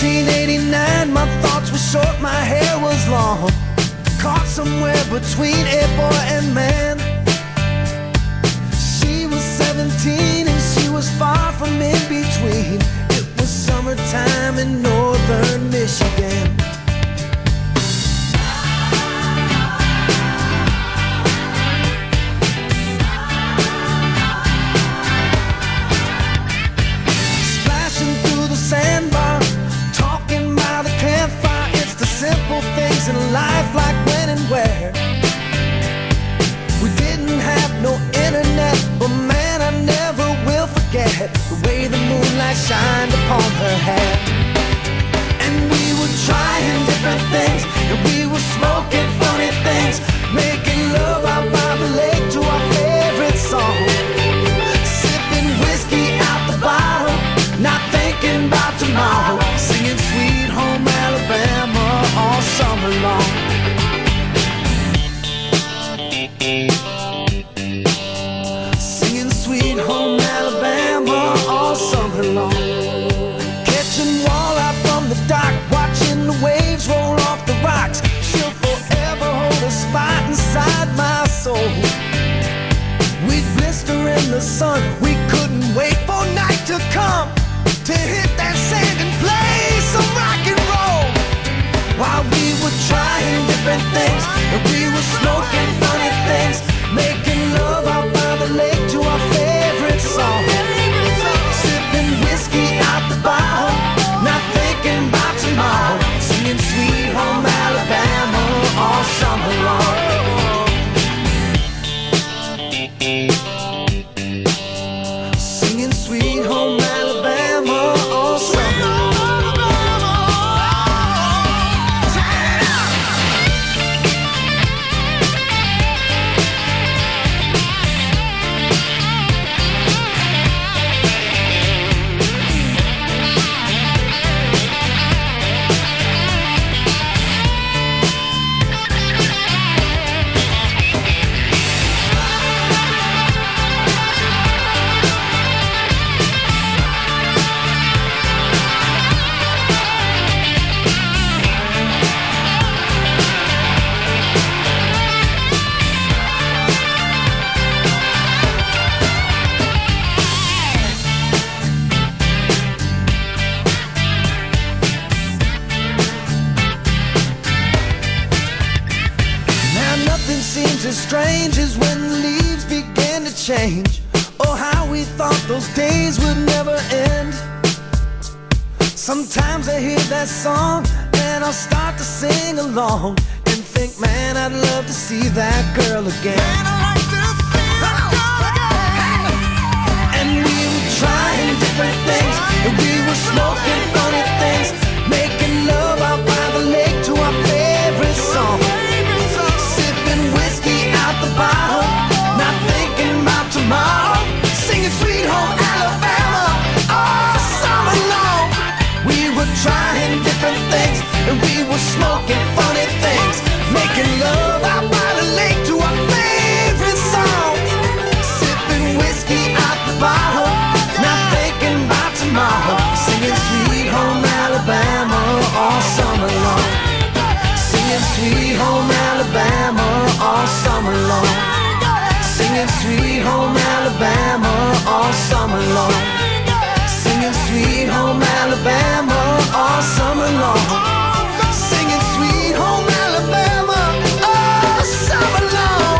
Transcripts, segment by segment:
1989, my thoughts were short, my hair was long, caught somewhere between a boy and man. She was 17 and she was far from in between. It was summertime in northern Michigan. Splashing through the sandbar, talking by the campfire. It's the simple things in life, like when and where. We didn't have no internet, but man, I never will forget the way the moonlight shined upon her hair. And we were trying different things, and we were smoking funny things, making love out by the lake to our favorite song, sipping whiskey out the bottle, not thinking about tomorrow, singing Sweet Home Alabama all summer long. Singing Sweet Home Alabama all summer long. Catching walleye from the dock, watching the waves roll off the rocks. She'll forever hold a spot inside my soul. We'd blister in the sun, we couldn't wait for night to come to hit that sand and play some rock and roll. While we were trying different things, and we were smoking funny things, making love out by the lake to our favorite song, sipping whiskey out the bottle, not thinking about tomorrow, singing Sweet Home Alabama all summer long. Singing Sweet Home Alabama all summer long. Seems as strange as when the leaves began to change. Oh, how we thought those days would never end. Sometimes I hear that song and I'll start to sing along and think, man, I'd love to see that girl again. Man, I'd like to see that girl again. And we were trying different things, and we were smoking funny things, making love out by the lake to our favorite song, the bottle, not thinking about tomorrow, singing Sweet Home Alabama all summer long. We were trying different things, and we were smoking funny things, making love out by the lake to our favorite song, sipping whiskey out the bottle, not thinking about tomorrow, singing Sweet Home Alabama all summer long. Singing Sweet Home Alabama all summer long. Singing Sweet Home Alabama all summer long. Singing Sweet Home Alabama all summer long. Singing Sweet Home Alabama all summer long.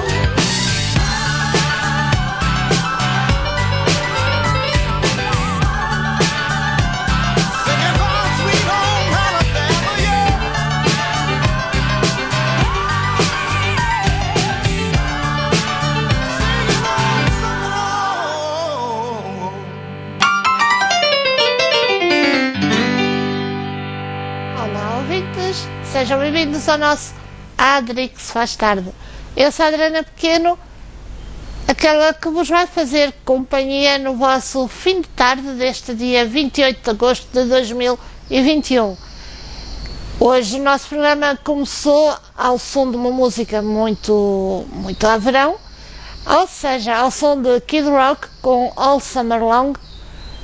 Singing oh, Sweet Home Alabama, yeah. Sejam bem-vindos ao nosso Adri que se faz tarde. Eu sou a Adriana Pequeno, aquela que vos vai fazer companhia no vosso fim de tarde deste dia 28 de agosto de 2021. Hoje o nosso programa começou ao som de uma música muito a verão, ou seja, ao som de Kid Rock com All Summer Long,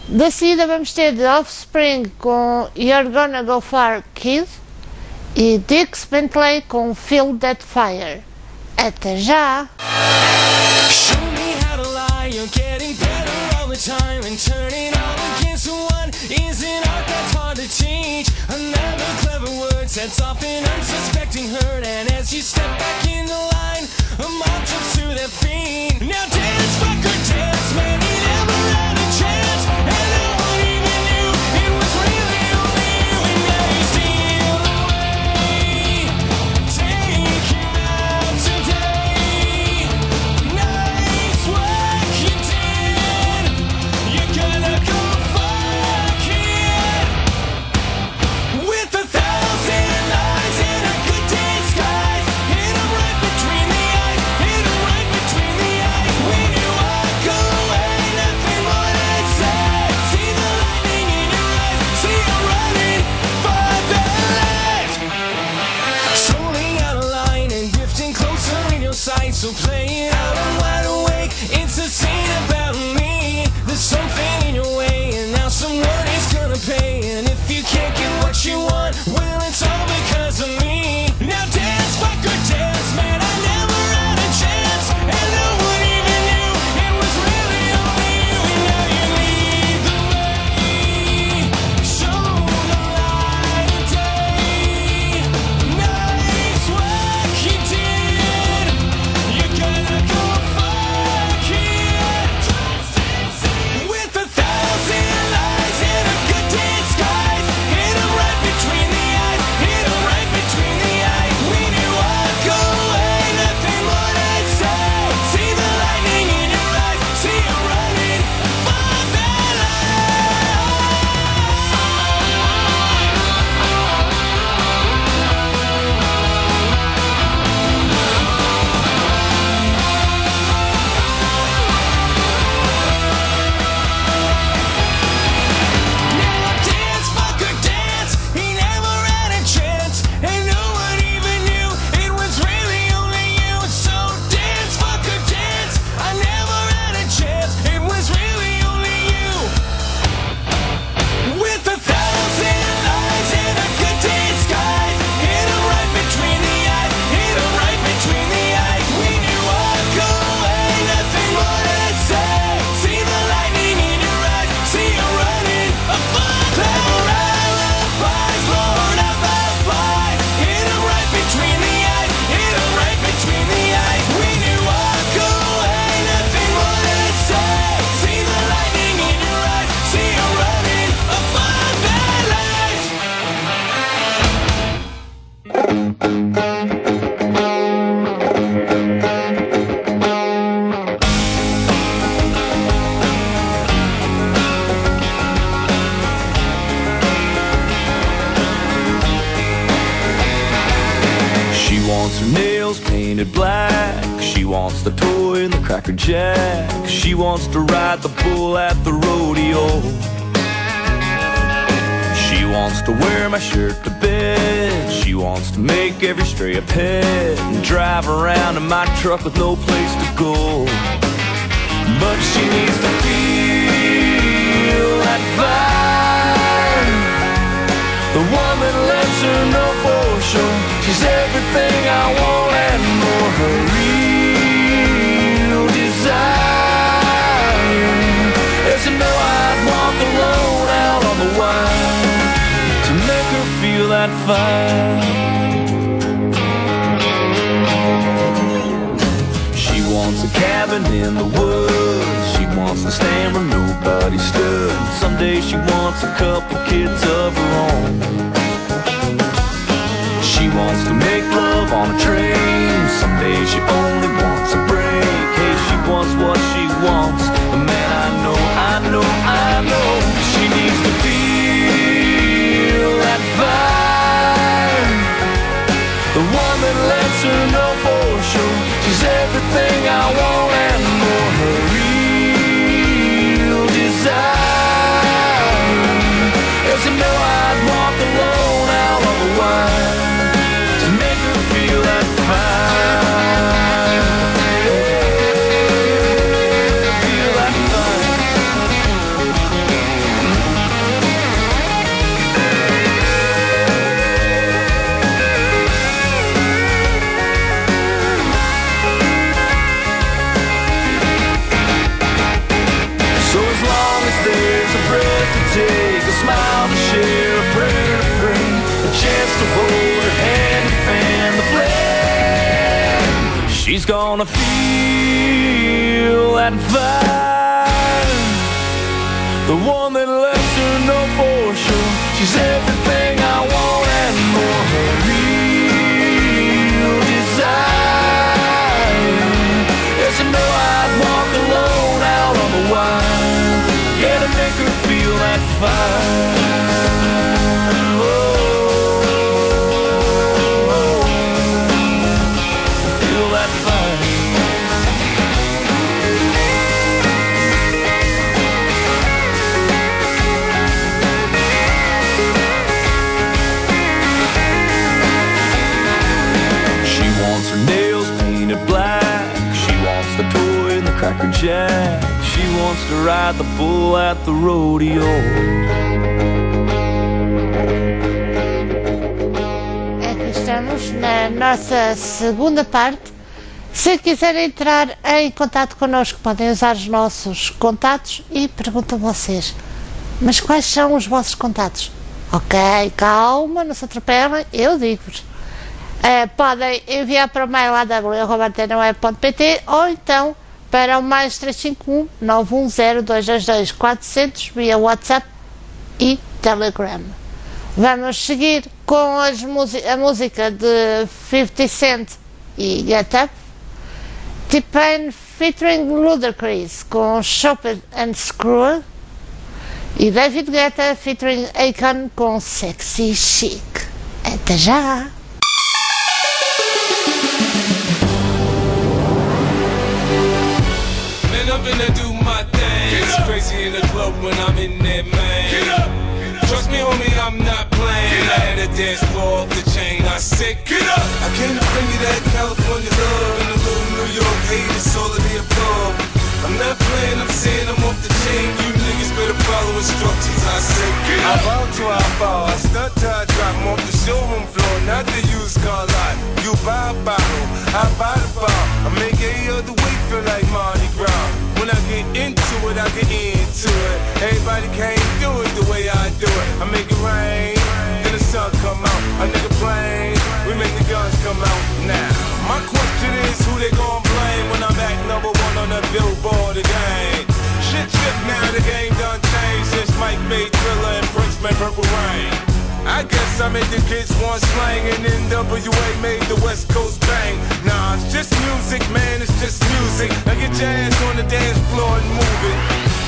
Da seguida vamos ter The Offspring com You're Gonna Go Far Kid e Dix Bentley com Feel That Fire. Até já! Show me how to lie, you're getting better all the time, and turning all against one is an art that's hard to teach. Another clever word sets off an unsuspecting hurt, and as you step back in the line, a mob jumps to their feet. Now dance, fucker, dance, man, you never had a chance, and no one even knew it was really only you, and now you steal away. Take you out today. Nice work you did. You're gonna go fuck it. With 1,000 lies and a good disguise, hit 'em right between the eyes, hit 'em right between the eyes. When you walk away, nothing more to say. See the lightning in your eyes, see you running for their lives. Slowly out of line and drifting closer in your sight, so play it out, I'm wide awake. It's a scene about me. There's something in your way, and now someone is gonna pay. And if you can't get what you want, well, it's all because of me. Now dance, fucker, dance, man, I never had a chance, and no one even knew it was really only you, and now you lead the way. Show the light of day. Nice work you did. You're gonna go fuck it. With 1,000 lies and a good disguise, hit 'em right between the eyes, hit 'em right between the eyes. When you walk away, nothing more to say. See the lightning in your eyes, see you running for their Now dance, fucker, dance. He never had a chance, and no one even knew it was really only you. So dance, fucker, dance. I never had a chance, it was really only you. With 1,000 lies and a good disguise, hit 'em right between the eyes, hit 'em right between the eyes. When you walk away, nothing more to say. See the lightning in your eyes, see you running a fun clever alibis, Lord of the flies. Hit 'em right between the eyes, hit 'em right between the eyes. When you walk away, nothing more to say. See the lightning in your eyes, see you running a fun life. She wants her nails painted black. She wants the toy and the Cracker Jack. She wants to ride the bull at the rodeo. She wants to wear my shirt to bed. She wants to make every stray a pet and drive around in my truck with no place to go. But she needs to feel that fire. The woman lets her know for sure she's everything I want and more. Her real desire is to know I'd walk alone out on the wild to make her feel that fire. She wants a cabin in the woods. She wants to stand where nobody stood. Someday she wants a couple kids of her own. She wants to make love on a train. Someday she only wants a break. Hey, she wants what she wants. But man, I know she needs to feel that fire. The woman lets her know for sure she's everything I want and more. Her real desire is to know I'd walk alone out on the wild to make she's gonna feel that fire. The one that lets her know for sure she's everything I want and more. Her real desire. Yes, I know I'd walk alone out on the wild. Yeah, to make her feel that fire. Cracker Jack, she wants to ride the bull at the rodeo. Aqui estamos na nossa segunda parte. Se quiserem entrar em contato connosco, podem usar os nossos contatos e pergunto a vocês: mas quais são os vossos contatos? Ok, calma, não se atropelem, eu digo-vos. Podem enviar para o mail aw@antena.pt ou então para o mais 351 910 222 400 via WhatsApp e Telegram. Vamos seguir com a música de 50 Cent e Get Up, T-Pain featuring Ludacris com Chopin and Screw e David Guetta featuring Akon com Sexy Chic. Até já! I'm finna do my thing. It's crazy in the club when I'm in there, man. Get up. Trust me, homie, I'm not playing. I had a dance floor off the chain. I said, get up. I came to bring you that California love and a little New York hate. It's all of the above. I'm not playing, I'm saying I'm off the chain. You niggas better follow instructions. I said, get up. I bow to I bow. I stunt till I drop. I'm off the showroom floor, not the used car lot. You buy a bottle, I buy the bar. I make any other week feel like Mardi Gras. When I get into it, I get into it. Everybody can't do it the way I do it. I make it rain, then the sun come out. A nigga blame, we make the guns come out. Now, my question is who they gon' blame when I'm at number one on the Billboard again? Shit trip now, the game done changed since Mike made Thriller and Prince made Purple Rain. I guess I made the kids want slang and NWA made the West Coast bang. Nah, it's just music, man, it's just music. Now get your ass on the dance floor and move it.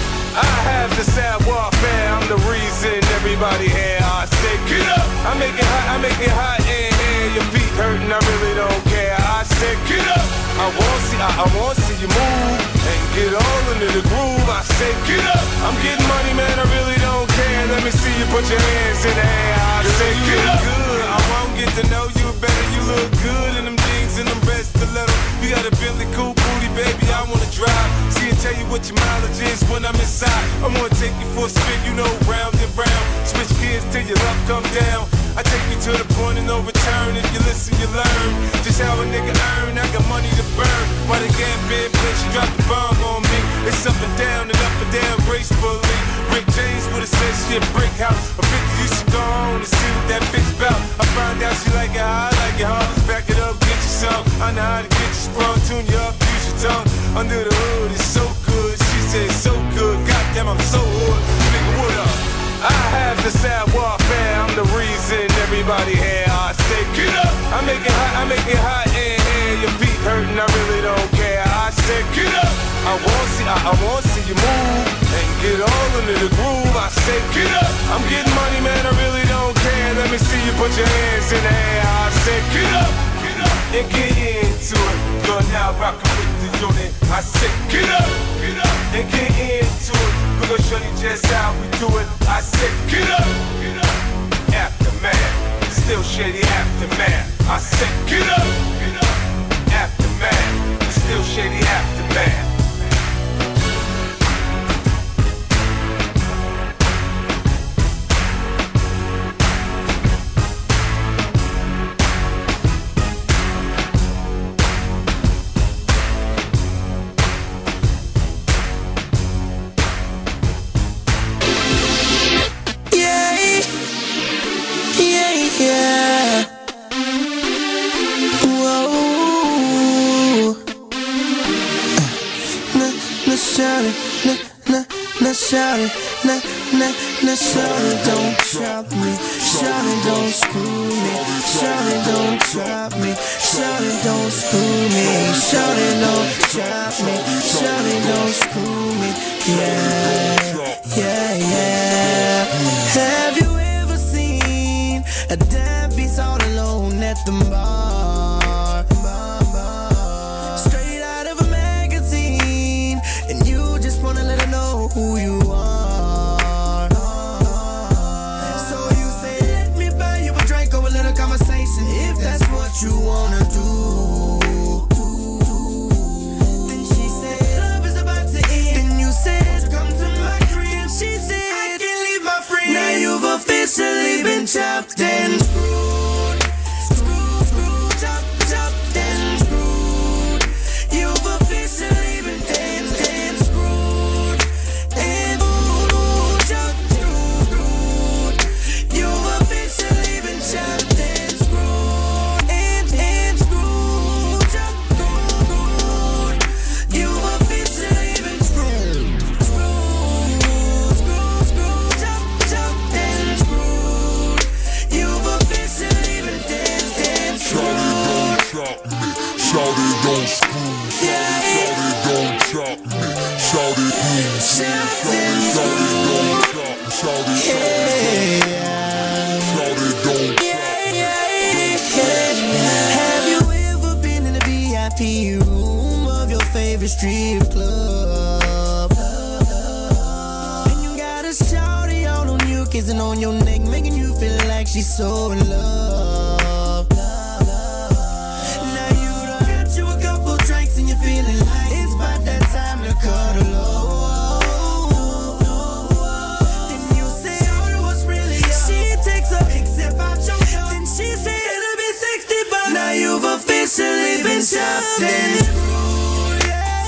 I have the savoir-faire, I'm the reason everybody here. I say, get up! I make it hot in here. Your feet hurting, I really don't care. I said, get up! I wanna see you move and get all into the groove. I say, get up! I'm getting money, man, I really don't care. Let me see you put your hands in the air. I say, get up! Good. I won't get to know you better. You look good in them jeans and them best stiletto. You got a Bentley cool booty, baby. I wanna drive. See and tell you what your mileage is when I'm inside. I wanna take you for a spin, you know, round and round. Switch gears till your luck come down. I take you to the point of no return. If you listen, you learn just how a nigga earn. I got money to burn. While the gap been bitch, you drop the bomb on me. It's up and down gracefully. Rick James with a said shit brick house. A 50 used to go on and see what that bitch bout. I find out she like it how I like it. Let's back it up, get you some. I know how to get you sprung, tune you up, use your tongue. Under the hood, it's so good. She said so good. Goddamn, I'm so hood. Nigga, what up? I have the savoir-faire, I'm the reason everybody here. I say, get up! I make it hot in here. Your feet hurting, I really don't care. I say, get up! I wanna see you move and get all into the groove. I say, get up! I'm getting money, man, I really don't care. Let me see you put your hands in the air. I say, get up! And get into it. You're now rockin' with the unit. I say, get up! And get into it. We gon' show you just how we do it. I said, get up! Aftermath, still shady aftermath. I said, get up! Aftermath, still shady aftermath. Yeah. Whoa. shawty, nah, shawty, nah, shawty, don't drop me. Shawty, don't screw me. Shawty, don't drop me. Shawty, don't screw me. Shawty, don't drop me. Shawty, don't screw me. Yeah. Have you ever seen a deadbeat all alone at the bar? Straight out of a magazine, and you just wanna let her know who you are. So you say, let me buy you a drink or a little conversation, if that's what you wanna do. Then she said, love is about to end. Then you said, come to my crib. She said, I can't leave my friend. Now you've officially been chopped and screwed. Screwed, chopped and screwed. You've officially been and screwed. And chopped and screwed. You've officially been chopped and screwed. And screwed, chopped and screwed. You've officially been screwed. Screwed, chopped and screwed. You've officially been and screwed. Shawty don't screw me. Shawty don't chop me. Shawty don't chop. Shawty don't chop. Have you ever been in the VIP room of your favorite strip club? And you got a shawty all on you, kissing on your neck, making you feel like she's so in love. Now you done got you a couple drinks and you're feeling like it's about that time to cuddle up. Then you say, oh, what's really up? She takes a big sip out your cup. Then she said, it'll be $60. Now you've officially been chopped and screwed.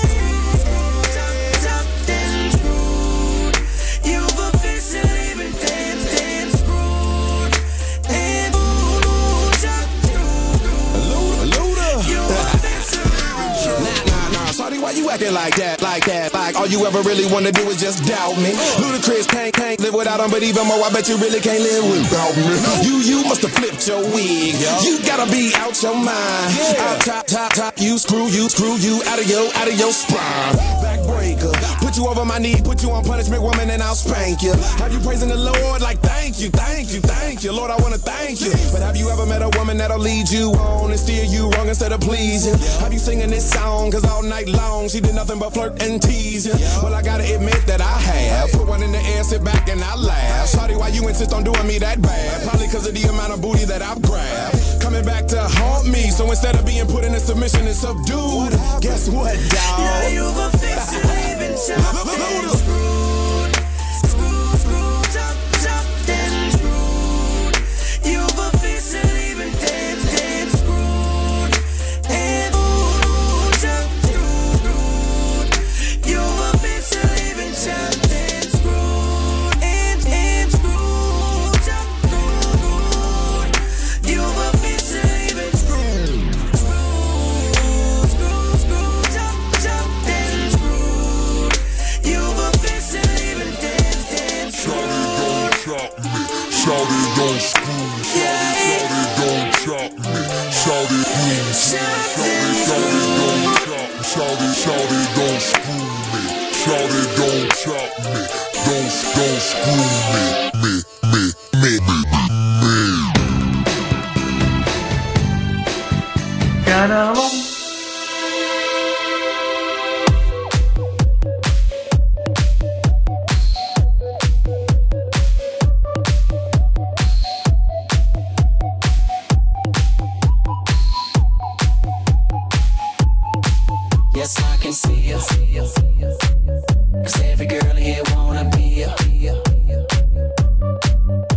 Chopped and screwed. You've officially been and screwed. And chopped and screwed. You've officially been chopped. Nah, shawty, why you acting like that? Like all you ever really wanna do is just doubt me. Ludacris can't live without him, but even more, I bet you really can't live without me. You must have flipped your wig. You gotta be out your mind. I'll top, you screw you out of your spine. Backbreaker, put you over my knee, put you on punishment, woman, and I'll spank you. Have you praising the Lord like thank you, Lord, I wanna thank you. But have you ever met a woman that'll lead you on and steer you wrong instead of pleasing? Have you singing this song? Cause all night long she did nothing but flirt and tease you. Well, I gotta admit that I have. Put one in the air, sit back and I laugh. Shawty, why you insist on doing me that bad? Probably cause of the amount of booty that I've grabbed. Coming back to haunt me, so instead of being put in a submission and subdued, guess what, dawg? Now you've officially been chopped and screwed. Screwed, chopped and screwed. You've officially been and screwed. And chopped and screwed. You've officially been chopped and screwed. And screwed, chopped and screwed. You've officially been screwed. Screwed, chopped and screwed. You've officially been and screwed. Shawty don't screw me. Shawty don't chop me. Shawty don't chop. Shawty don't screw me. Shawty don't chop me. Don't screw me. Caramba. Yes, I can see ya. 'Cause every girl in here wanna be ya.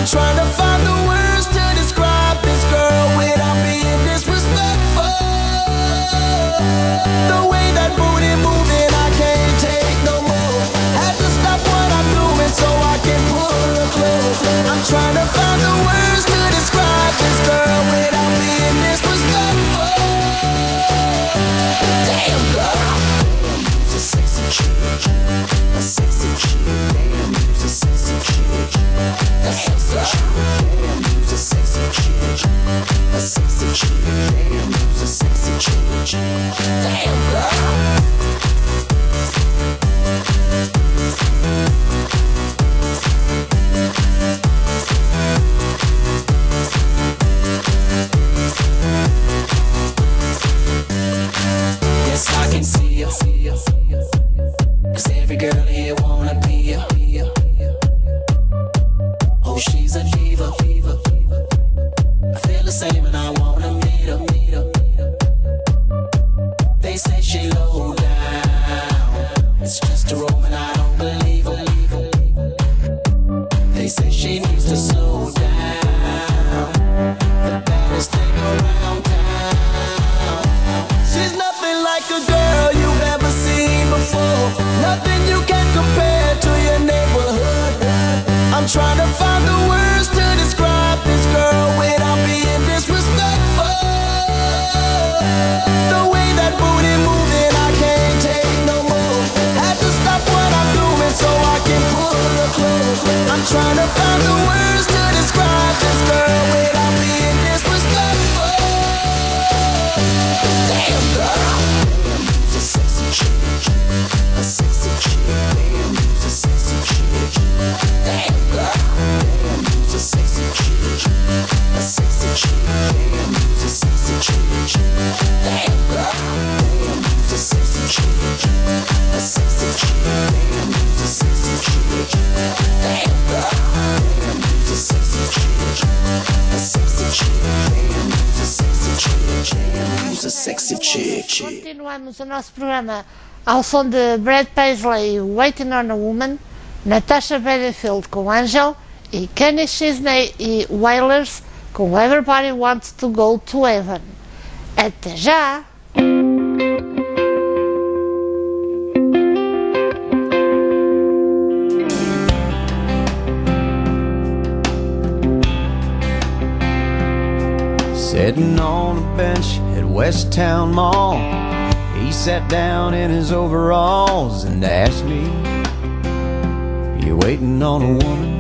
I'm trying to find the words to describe this girl without being disrespectful. The way that booty moving, I can't take no more. Had to stop what I'm doing so I can pull her close. I'm trying to find the words to describe this girl without being disrespectful. Damn girl, you's a sexy chick, a sexy chick. Damn, you's a sexy chick, a sexy chick. Damn, you's a sexy chick, a sexy chick. Damn, you's a sexy chick. Damn girl. Yes, I can see you, 'cause every girl here wanna be you. Oh, she's a diva. I feel the same and I wanna meet her. They say she low down, it's just a roman, I don't believe her. They say she needs to slow down, the baddest thing around town. She's nothing like a girl you've ever seen before, nothing you can compare to your neighborhood. I'm trying to find the words to describe this girl without being disrespectful. The way that booty moving, I can't take no more. Had to stop what I'm doing so I can pull her close. I'm trying to find the words to describe this girl without being disrespectful. Damn girl, you's a sexy chick, a sexy chick. Damn, you's a sexy chick. Damn girl, damn, you's a sexy chick, a sexy chick. Damn, you's a sexy chick. Damn girl, damn, you's a sexy chick, a sexy chick. Damn, you's a sexy chick. Damn girl, damn, you's a sexy chick, a sexy chick. Damn, you's a sexy chick. Damn, you's a sexy chick. Continuamos o nosso programa ao som de Brad Paisley, Waiting on a Woman, Natasha Bedingfield com Angel e Kenny Chesney e Wailers com Everybody Wants to Go to Heaven. Até já! Sitting on a bench at West Town Mall, he sat down in his overalls and asked me, "You waiting on a woman?"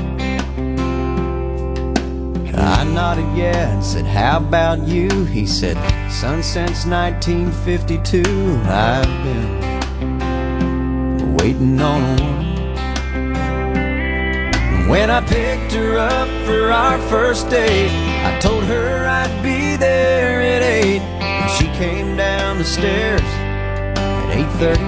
I nodded yeah and said, "How about you?" He said, "Son, since 1952 I've been waiting on a woman." When I picked her up for our first date, I told her I'd be there at 8, and she came down the stairs at 8:30.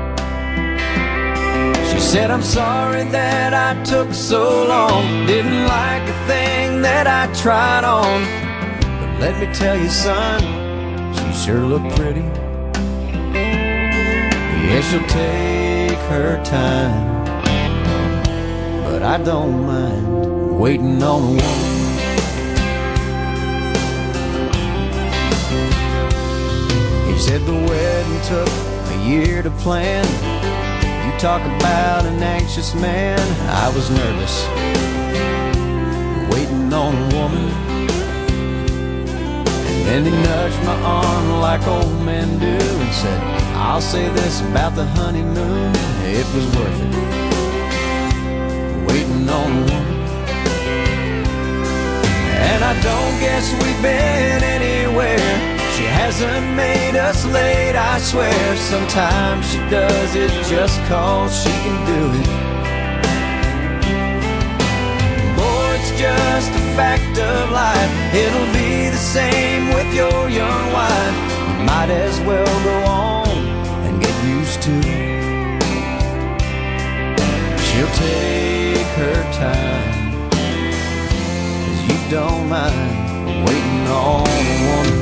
She said, "I'm sorry that I took so long, didn't like a thing that I tried on, but let me tell you, son, she sure looked pretty. Yeah, she'll take her time, but I don't mind waiting on a woman." He said the wedding took a year to plan. You talk about an anxious man, I was nervous, waiting on a woman. And then he nudged my arm like old men do and said, "I'll say this about the honeymoon, it was worth it, waiting on a woman." And I don't guess we've been anywhere, she hasn't made us late, I swear. Sometimes she does it just 'cause she can do it. Boy, it's just a fact of life, it'll be the same with your young wife. You might as well go on and get used to it. She'll take her time, 'cause you don't mind waiting on a woman.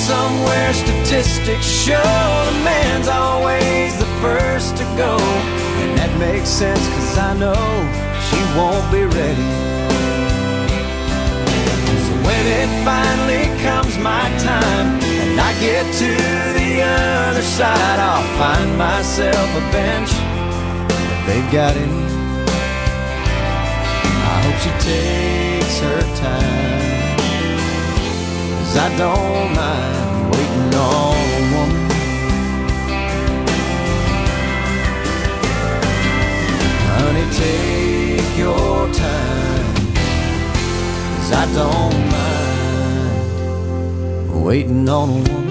somewhere statistics show the man's always the first to go. And that makes sense, 'cause I know she won't be ready. So when it finally comes my time and I get to the other side, I'll find myself a bench if they've got any. I hope she takes her time, 'cause I don't mind waiting on a woman. Honey, take your time, 'cause I don't mind waiting on a woman.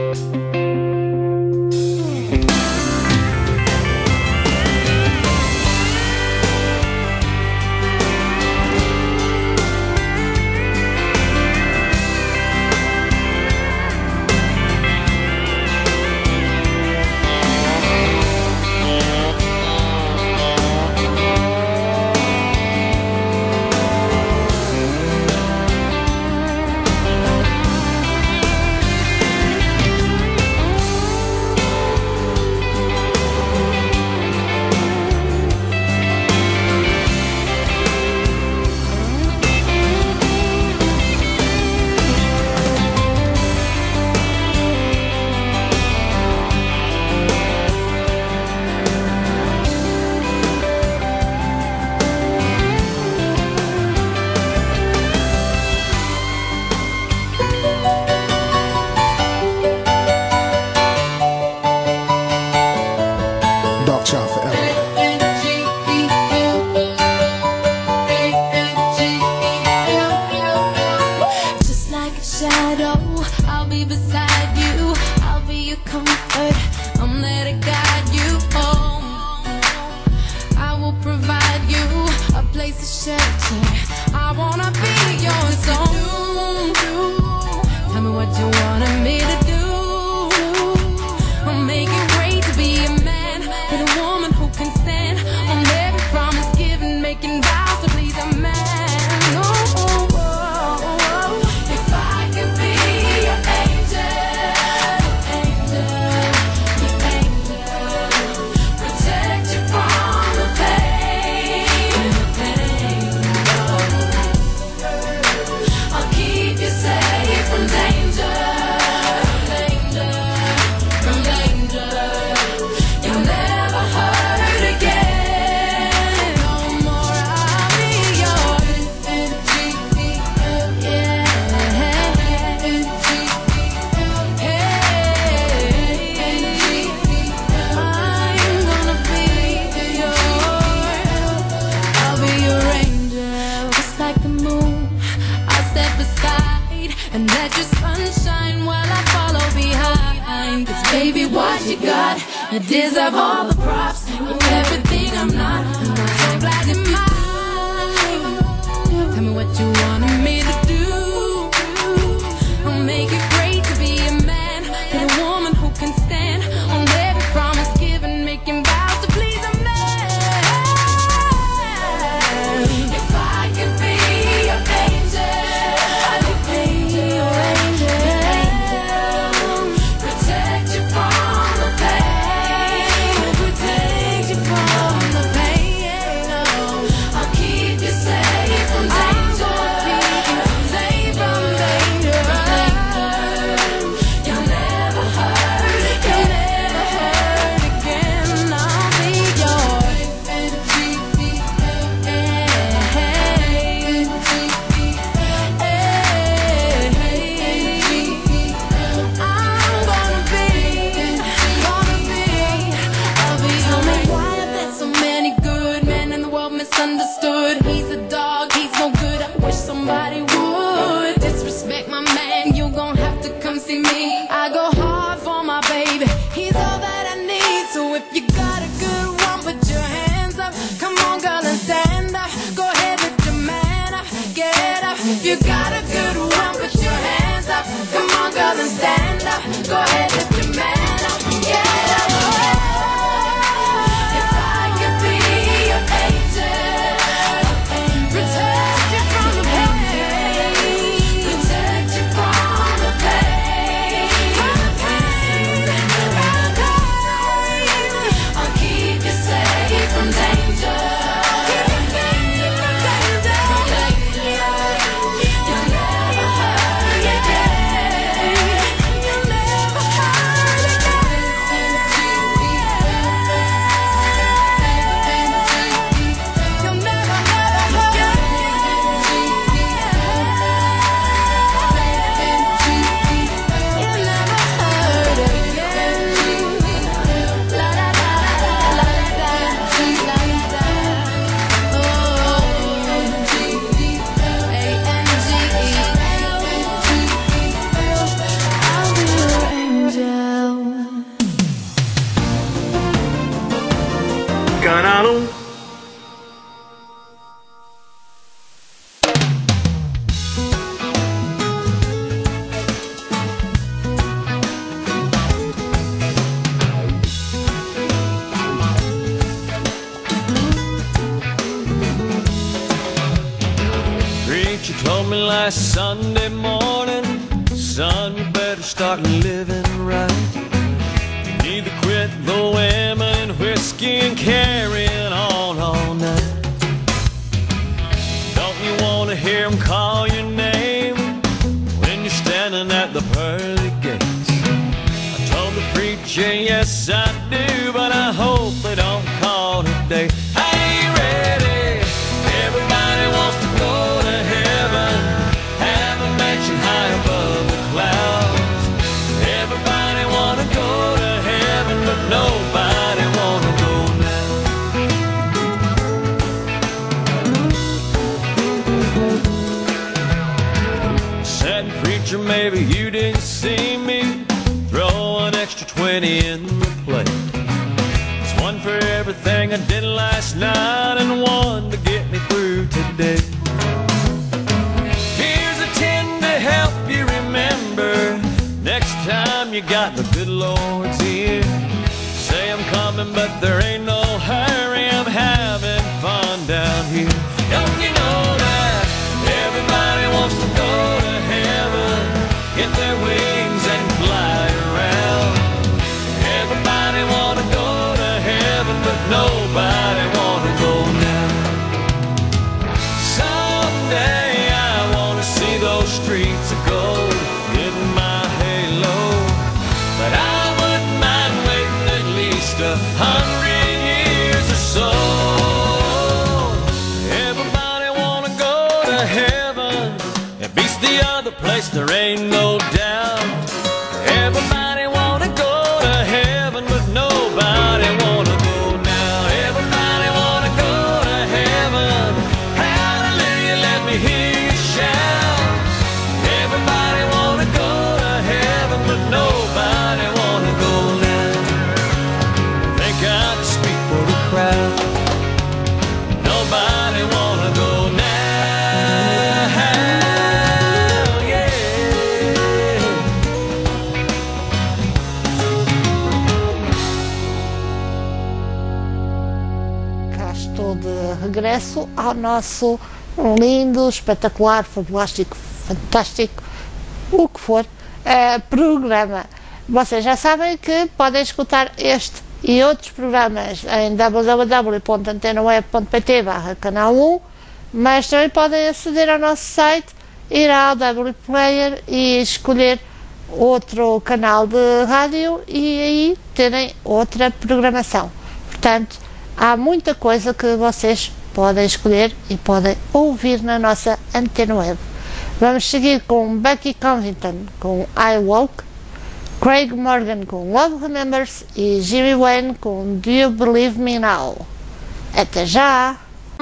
I deserve all the props of everything I'm not. And I'm so glad you're mine. Tell me what you wanted me to do. I'll make it great to be a man, but a woman who can stand on every promise given, making vows to please a man. If I could be your angel, I could be your angel. Protect you from the pain, protect you from the pain. I'll keep you safe from danger, safe from danger. You'll never hurt again, I'll be yours. I'm gonna be, I'll be. Tell me why there's so many good men in the world misunderstood. He's a dog, he's no good. I wish somebody would disrespect my man. You gon' have to come see me. I go hard for my baby. He's all that I need. So if you got a good one, put your hands up. Come on, girl, and stand up. Go ahead, lift your man up. Get up. If you got a good one, put your hands up. Come on, girl, and stand up. Go ahead, lift your man up. Get up. If I could be your angel, protect you from the pain, protect you from the pain, preacher told me last Sunday morning, son, you better start living right. You need to quit the women and whiskey and carrying on all night. Don't you want to hear them call your name when you're standing at the pearly gates? I told the preacher, yes I do, but I hope they don't call today. I ain't ready. Everybody wants to go to heaven, have a mansion high above the clouds. Everybody want to go to heaven, but nobody want to go now. Said, preacher, maybe you didn't see me throw an extra 20 in the plate. It's one for everything I did last night and one to get me through today. Here's a 10 to help you remember next time you got the good Lord's ear. Say I'm coming, but there ain't no hurry. I'm having fun down here. Don't you know that everybody wants to go to heaven, get their wings and fly around? Everybody want to go to heaven, but nobody want to go now. Someday I want to see those streets of gold in my halo, but I wouldn't mind waiting at least 100 years or so. Everybody want to go to heaven, it beats the other place, there ain't no doubt. Everybody want to go to heaven, but nobody want to go now. Everybody want to go to heaven, hallelujah, let me hear you shout. Everybody want to go to heaven, but nobody want to go now. Think I can speak for the crowd. Nobody want to go now. Cá estou de regresso ao nosso lindo, espetacular, fabulástico, fantástico, o que for, programa. Vocês já sabem que podem escutar este e outros programas em www.antenaweb.pt/canal 1, mas também podem aceder ao nosso site, ir ao wplayer e escolher outro canal de rádio e aí terem outra programação. Portanto, há muita coisa que vocês podem escolher e podem ouvir na nossa Antena Web. Vamos seguir com Bucky Covington com I Walk, Craig Morgan com Love Remembers e Jimmy Wayne com Do You Believe Me Now. Até já!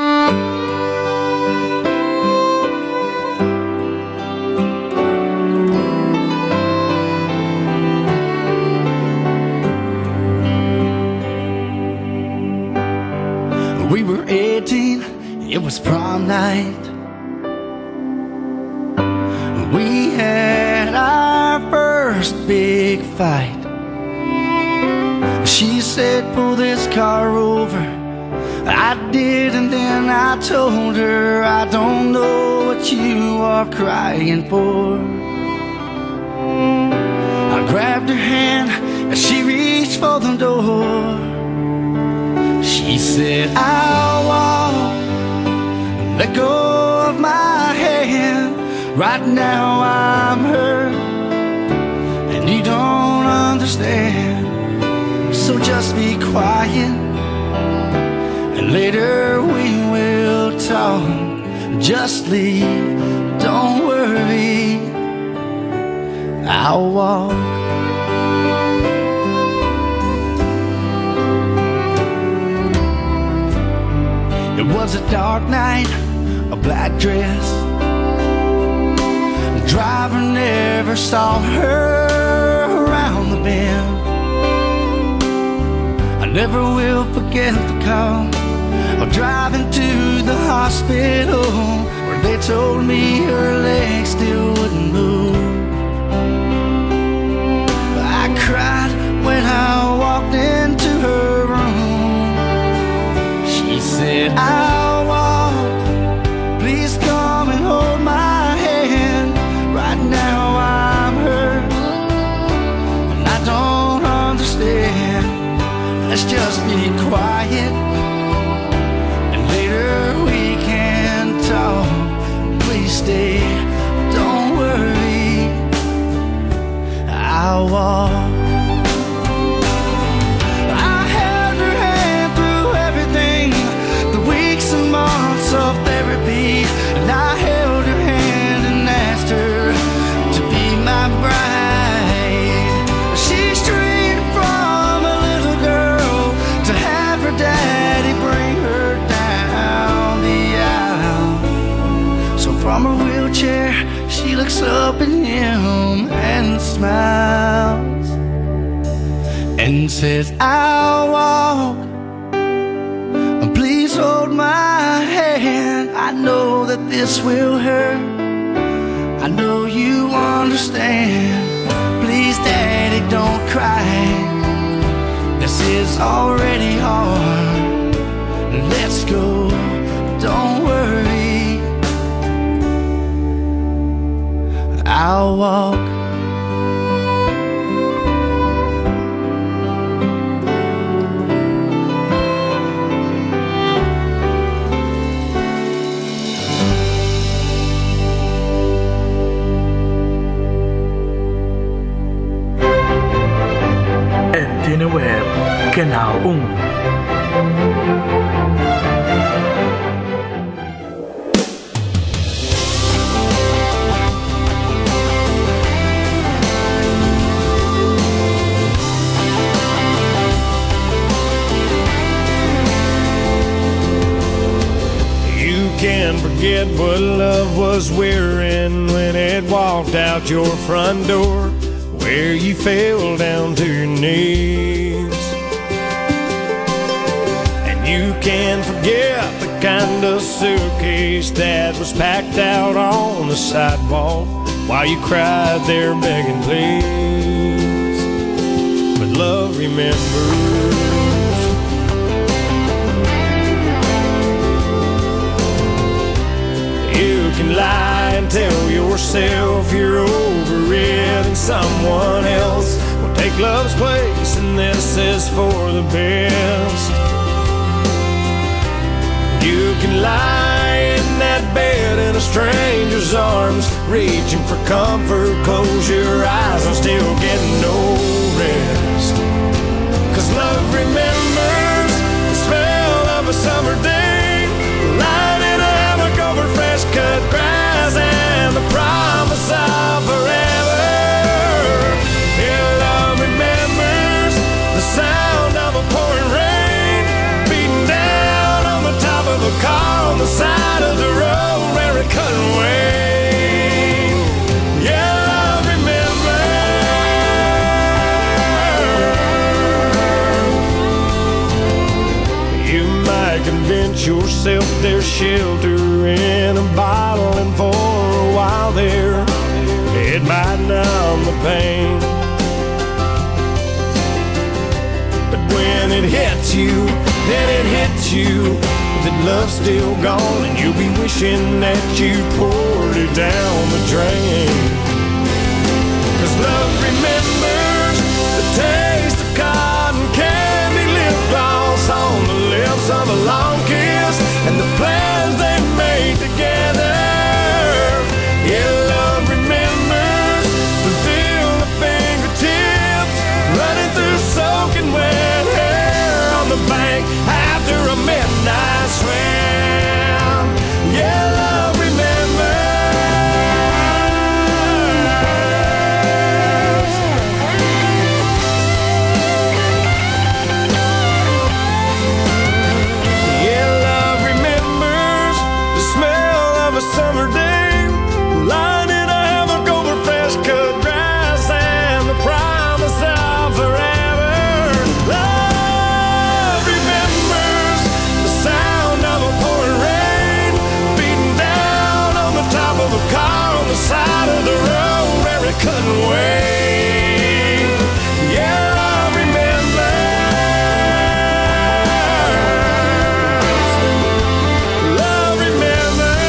We were 18, it was prom night. We had our first big fight. She said, pull this car over. I did, and then I told her, I don't know what you are crying for. I grabbed her hand as she reached for the door. She said, I'll walk, let go of my hand. Right now I'm hurt, and you don't understand. So just be quiet, and later we will talk. Just leave, don't worry, I'll walk. It was a dark night, a black dress. The driver never saw her around the bend. I never will forget the call of driving to the hospital, where they told me her legs still wouldn't move. I cried when I walked into her room. She said, I'll walk, please come and hold my let's just be quiet, and later we can talk. Please stay, don't worry, I'll walk. I held her hand through everything, the weeks and months of therapy, and I held her hand and asked her to be my bride. She's dreamed from a little girl to have her daddy bring her down the aisle. So from her wheelchair she looks up at him and smiles and says, I'll walk, please hold my hand. I know that this will hurt, I know you understand. Please, Daddy, don't cry, this is already hard. Let's go, don't worry, I'll walk. Tiene Web, Canal 1. You can forget what love was wearing when it walked out your front door, where you fell down to your knees. And you can forget the kind of suitcase that was packed out on the sidewalk while you cried there begging please. But love remembers. You can lie and tell yourself you're over it and someone else will take love's place, and this is for the best. You can lie in that bed in a stranger's arms, reaching for comfort, close your eyes and still get no rest. 'Cause love remembers the smell of a summer day, lying in a hammock over fresh cut grass, and the promise of forever. Yeah, love remembers the sound of a pouring rain, beating down on the top of a car on the side of the road where it couldn't wait. Yeah, love remembers. You might convince yourself there's shelter in a bottle, and for a while there it might numb the pain. But when it hits you, then it hits you that love's still gone, and you'll be wishing that you poured it down the drain. 'Cause love remembers the taste of cotton candy, lip gloss on the lips of a long kiss, and the plans they made together. Yeah, love remembers the feel of fingertips running through soaking wet hair on the bank after a midnight swim. Yeah, love remembers. Yeah, love remembers the smell of a summer day, lying in a hammock over fresh cut grass, and the promise of forever. Love remembers the sound of a pouring rain, beating down on the top of a car on the side of the road where it couldn't wait. Yeah, love remembers. Love remembers.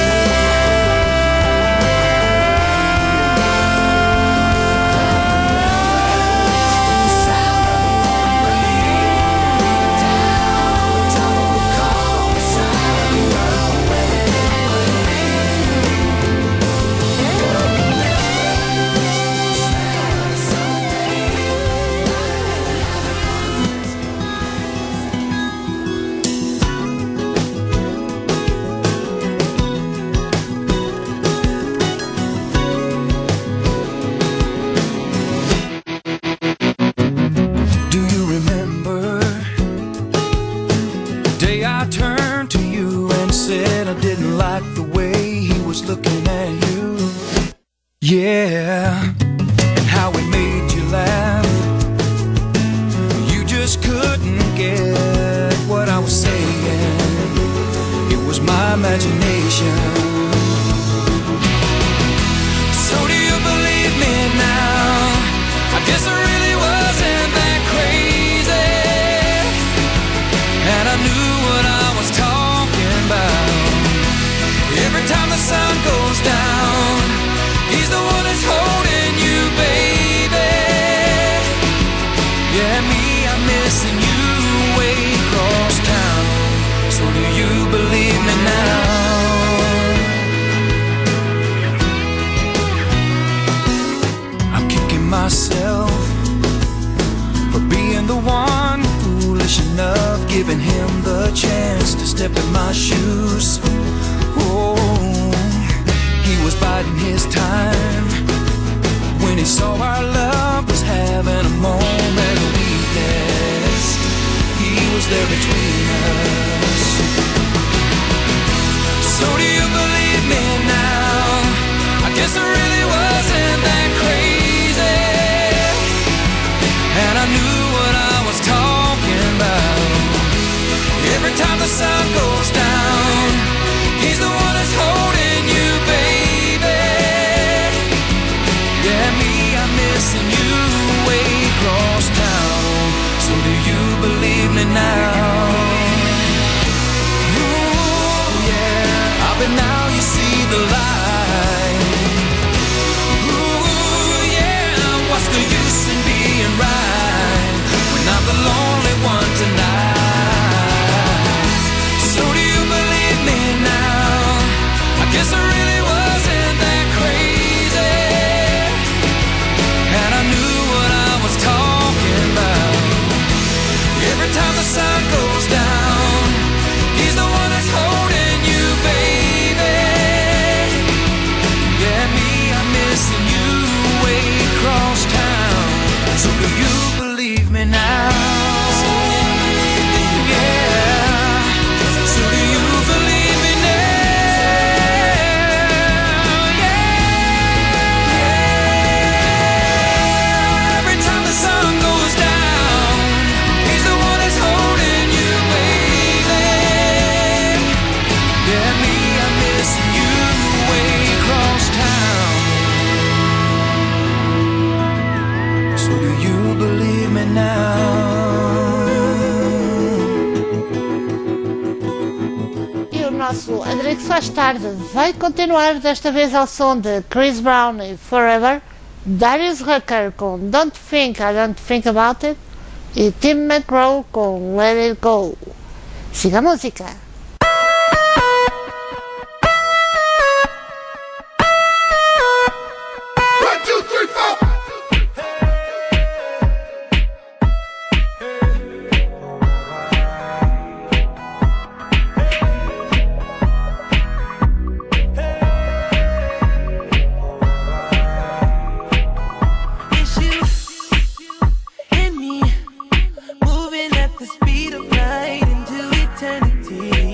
met you. Yeah, and how we made you laugh. You just couldn't get what I was saying. It was my imagination. So do you believe me now? I guess I really wasn't that crazy, and I knew what I was talking about. Every time the sun goes down, he's the one that's holding you, baby. Yeah, me, I'm missing you way across town. So do you believe me now? I'm kicking myself for being the one foolish enough, giving him the chance to step in my shoes. Oh, he was biding his time when he saw our love was having a moment of weakness. He was there between us. So do you believe me now? I guess I really wasn't that crazy, and I knew what I was talking about. Every time the sun goes down, he's the one that's holding you, baby. Yeah, me, I'm missing you way across town. So do you believe me now? Ooh, yeah, but now you see the light. Ooh, yeah, what's the use in being right when I'm the lonely one tonight? So do you believe me now? I guess I really wasn't that crazy, and I knew what I was talking about. Every time the sun goes down, he's the one that's holding you, baby. Yeah, me, I'm missing you way across town. So do you believe me now? E o nosso Adrix Faz Tarde vai continuar, desta vez ao som de Chris Brown e Forever, Darius Rucker com Don't Think I Don't Think About It e Tim McGraw com Let It Go. Siga a música. Moving at the speed of light into eternity.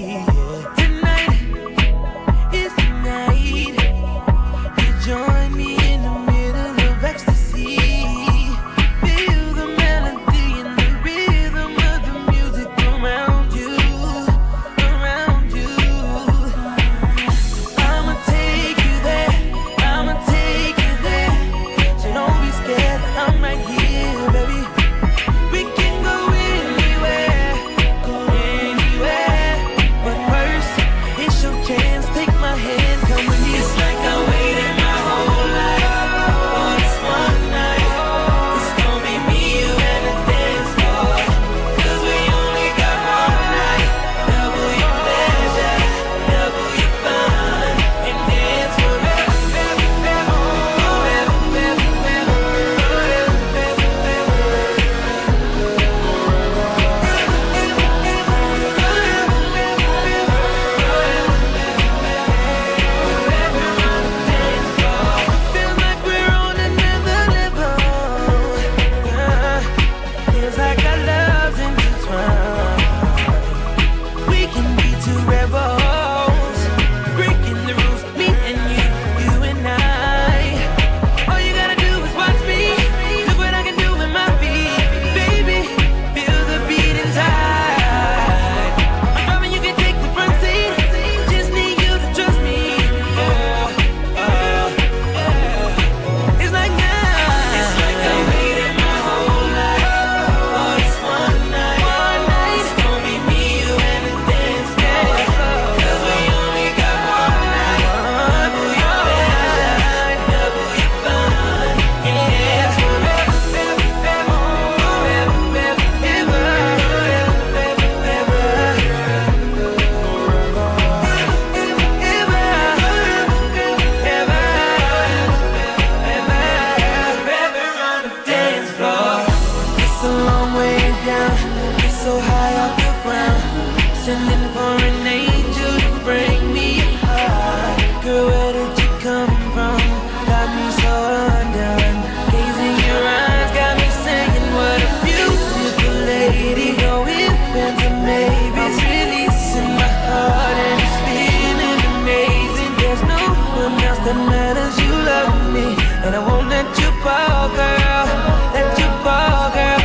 bad as you love me, and I won't let you fall, girl. Let you fall, girl.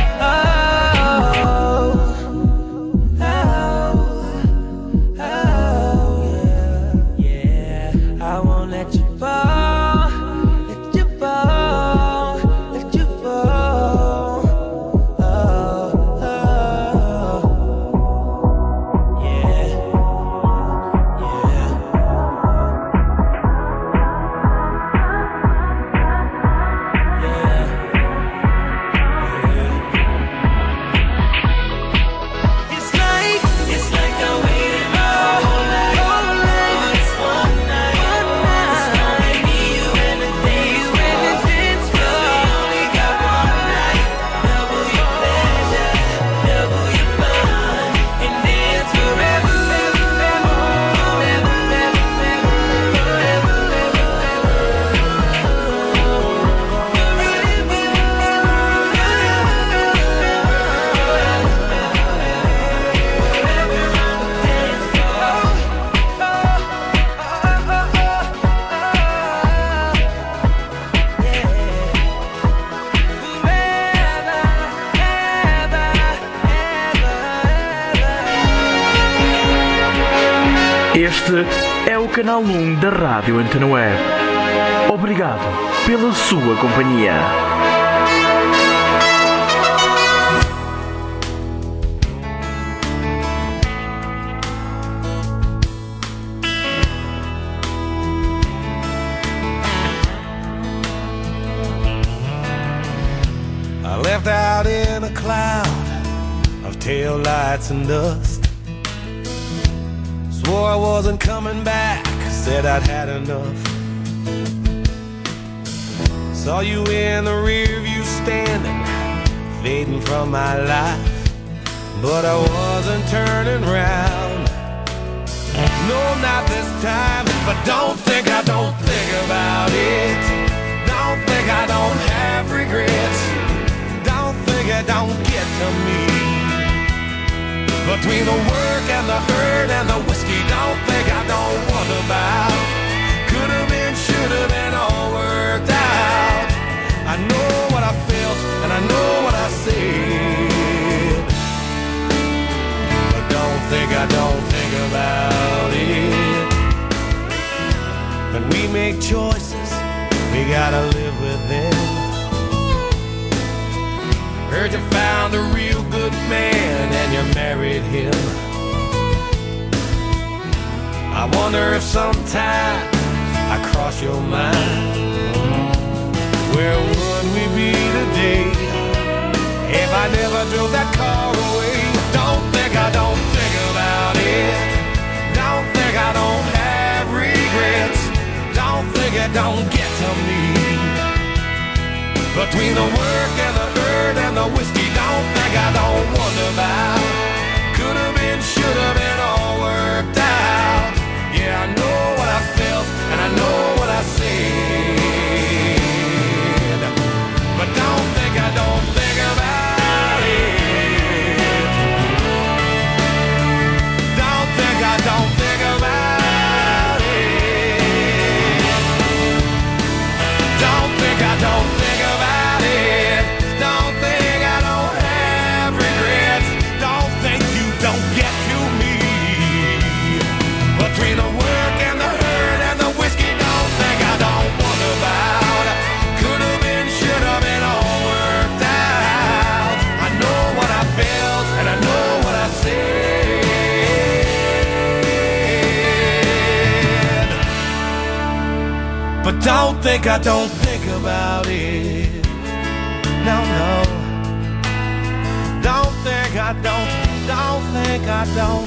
I won't let you fall, let you fall, let you fall. Este é o canal 1 da Rádio Antena Web. Obrigado pela sua companhia. I left out in a cloud of taillights and dust. Swore I wasn't coming back, said I'd had enough. Saw you in the rear view standing, fading from my life, but I wasn't turning round. No, not this time, but don't think I don't think about it. Don't think I don't have regrets. Don't think it don't get to me. Between the work and the hurt and the whiskey, don't think I don't wonder about. Could've been, should've been, all worked out. I know what I felt and I know what I said, but don't think I don't think about it. When we make choices, we gotta live with them. Heard you found a real good man and you married him. I wonder if sometimes I cross your mind. Where would we be today if I never drove that car away? Don't think I don't think about it. Don't think I don't have regrets. Don't think it don't get to me. Between the work and the hurt and the whiskey, don't think I don't wonder about. Could've been, should've been, all worked out. Yeah, I know what I felt and I know what I said, but don't think I don't think about it. Don't think I don't think about it. Don't think I don't think about it. Don't think I don't have regrets. Don't think you don't get to me. Between the work and the hurt and the whiskey, don't think I don't wonder about. Could've been, should've been, all worked out. I know what I felt and I know what I said, but don't think I don't think about it. No, no. Don't think I don't think I don't.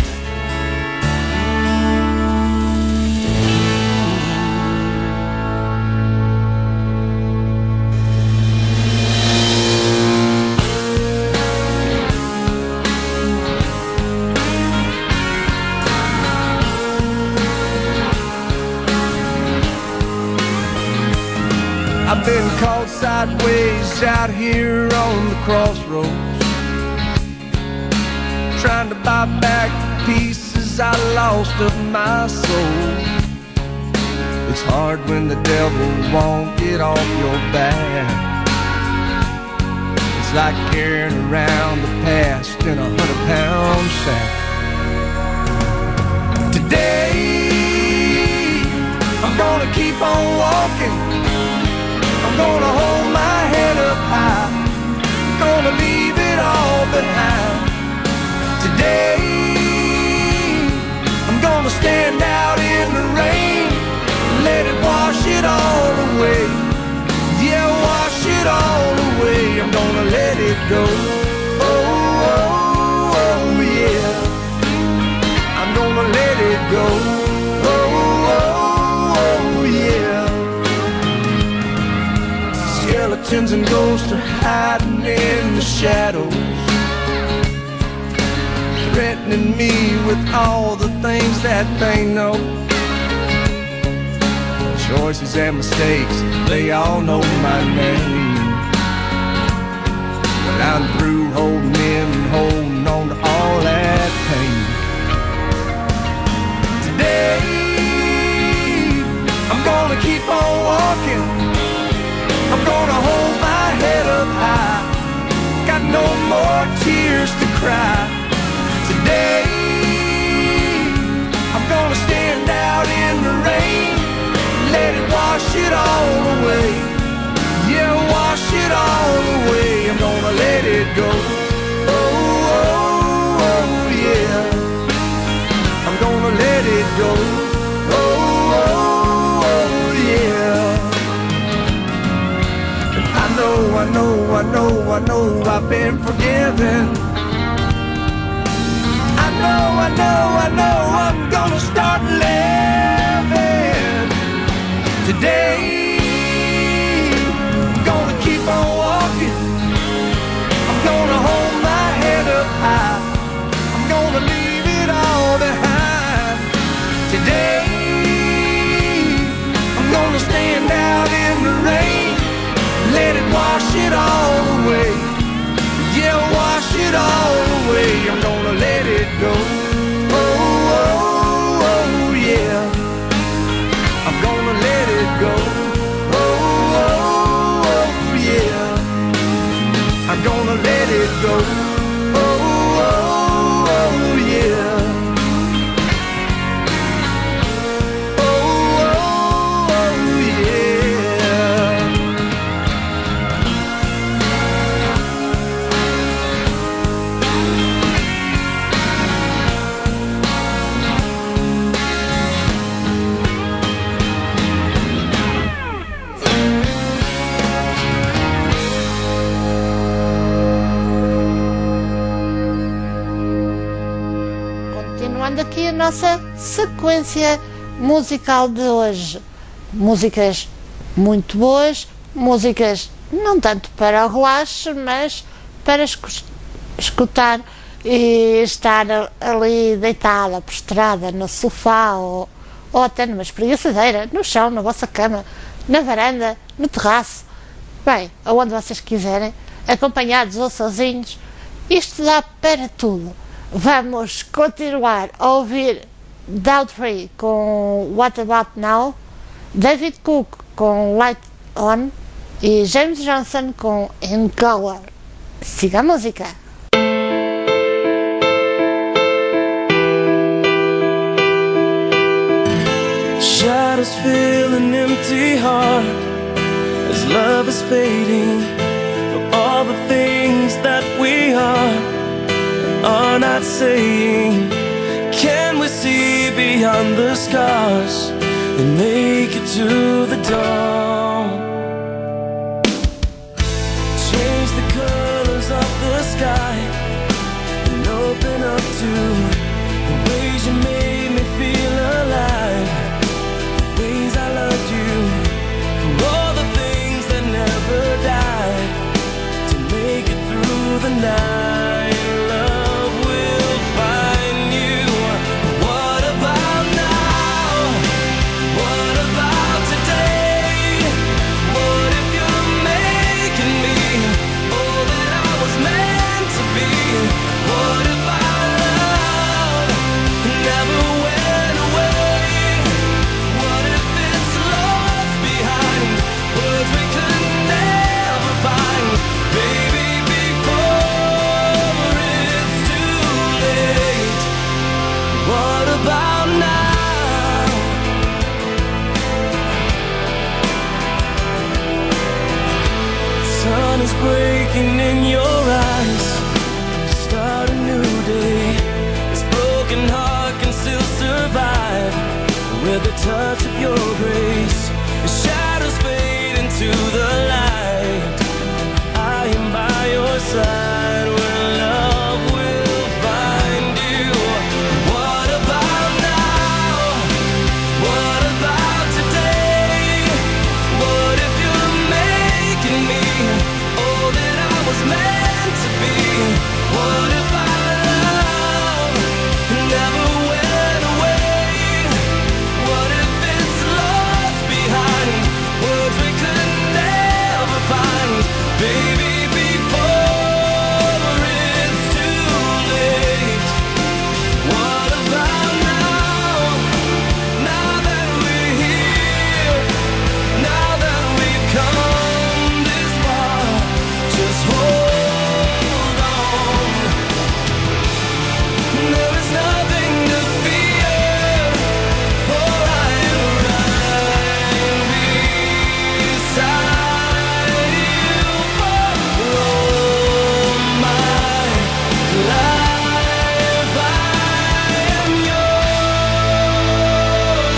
I've been caught sideways out here on the crossroads, trying to buy back the pieces I lost of my soul. It's hard when the devil won't get off your back. It's like carrying around the past in a 100-pound sack. Today, I'm gonna keep on walking. I'm gonna hold my head up high. I'm gonna leave it all behind. Today, I'm gonna stand out in the rain, let it wash it all away. Yeah, wash it all away. I'm gonna let it go. Oh, oh, oh, yeah. I'm gonna let it go. Oh, oh, oh, yeah. Skeletons and ghosts are hiding in the shadows, threatening me with all the things that they know. Choices and mistakes, they all know my name. But I'm through holding in and holding on to all that pain. Today, I'm gonna keep on walking. I'm gonna hold my head up high. Got no more tears to cry. Today, I'm gonna stand out in the rain, let it wash it all away. Yeah, wash it all away. I'm gonna let it go. Oh, oh, oh, yeah. I'm gonna let it go. Oh, oh, oh, yeah. And I know I've been forgiven. I know I'm gonna start living today. I'm gonna keep on walking. I'm gonna hold my head up high. I'm gonna leave it all behind today. I'm gonna stand out in the rain, let it wash it all away. Yeah, wash it all away. I'm gonna let it go. Oh, oh, oh, yeah. I'm gonna let it go. Oh, oh, oh, yeah. I'm gonna let it go. Oh, oh, oh, yeah. Oh, oh, oh, yeah. Continuando aqui a nossa sequência musical de hoje. Músicas muito boas, músicas não tanto para o relaxo, mas para escutar e estar ali deitada, prostrada no sofá ou até numa espreguiçadeira, no chão, na vossa cama, na varanda, no terraço, bem, aonde vocês quiserem, acompanhados ou sozinhos, isto dá para tudo. Vamos continuar a ouvir Daughtry com What About Now, David Cook com Light On e James Johnson com In Color. Siga a música. Shadows fill an empty heart as love is fading. For all the things that we are not saying. Can we see beyond the scars and make it to the dawn? Change the colors of the sky and open up to the ways you made me feel alive, the ways I loved you, for all the things that never died, to make it through the night. What about is breaking in your eyes. Start a new day. This broken heart can still survive with the touch of your grace. The shadows fade into the light. I am by your side when love will find you. What about now? What about today? What if you're making me all that I was meant to be? What if our love never went away? What if it's lost behind words we could never find? Baby, before it's too late. What about now? Now that we're here, now that we've come this far, just hold on. There is nothing to fear, for I am right beside you for all my life. I am yours.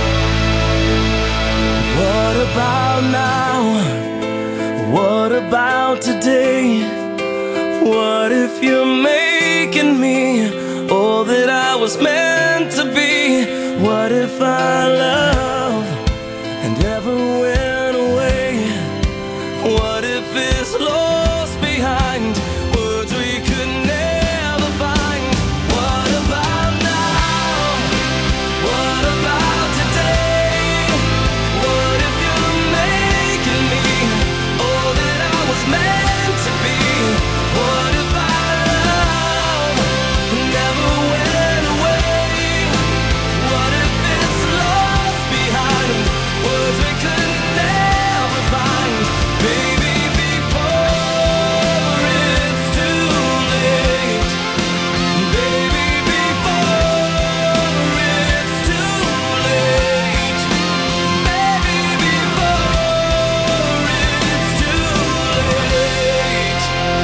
What about now? What about today? What if you're making me all that I was meant to be? What if our love never went away? What if it's lost behind words we could never find? What about now? What about today? What if you're making me all that I was meant to be? What if our love never went away? What if it's lost behind words we could never find? Baby, before it's too late. Baby, before it's too late. Baby, before it's too late.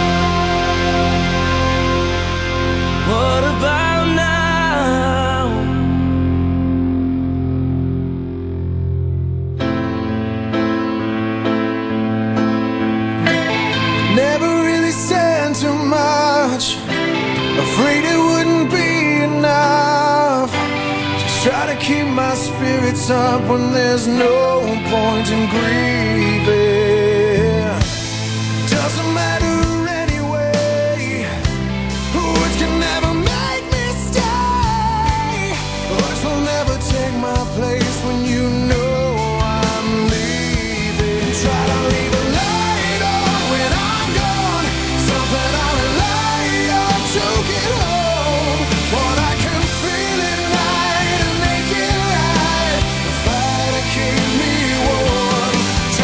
What about now? Never really said too much, afraid it wouldn't be enough. Just try to keep my spirits up when there's no point in grieving. Doesn't matter anyway, words can never make me stay. Words will never take my place when you know I'm leaving. Try to leave a light on when I'm gone, something I'll rely on to get home. What I can feel at night and make it right, the fire to keep me warm.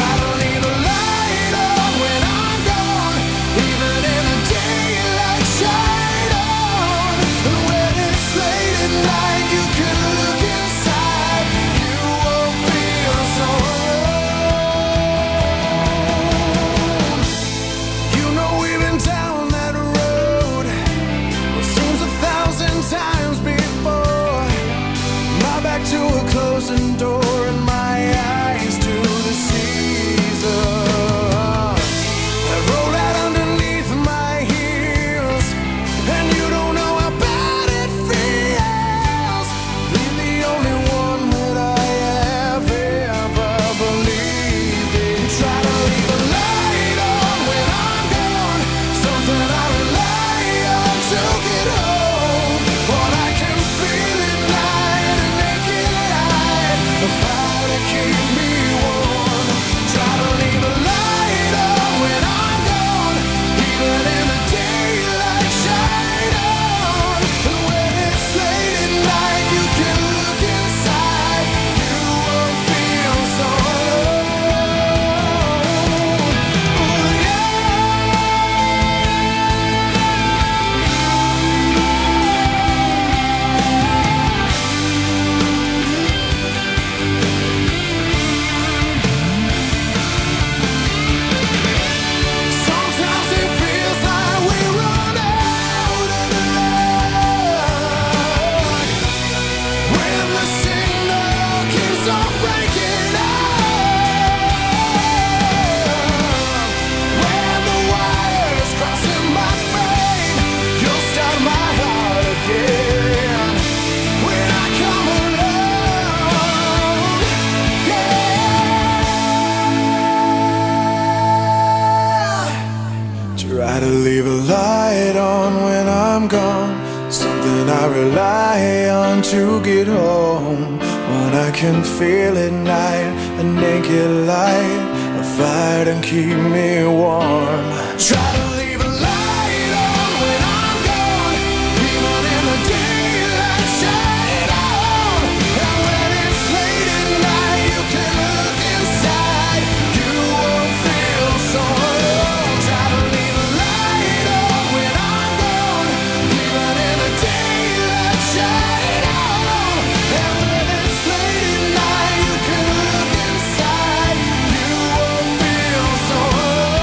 rely on to get home. When I can feel at night, a naked light, a fire to keep me warm. Try to leave a light on when I'm gone, even in the daylight, shine it on. And when it's late at night, you can look inside, you won't feel so alone. Try to leave a light on when I'm gone, even in the daylight, shine it on. And when it's late at night, you can look inside, you won't feel so alone.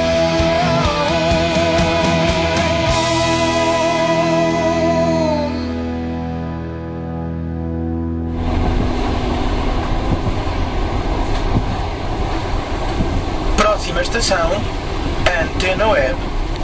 Próxima estação, Antena Web.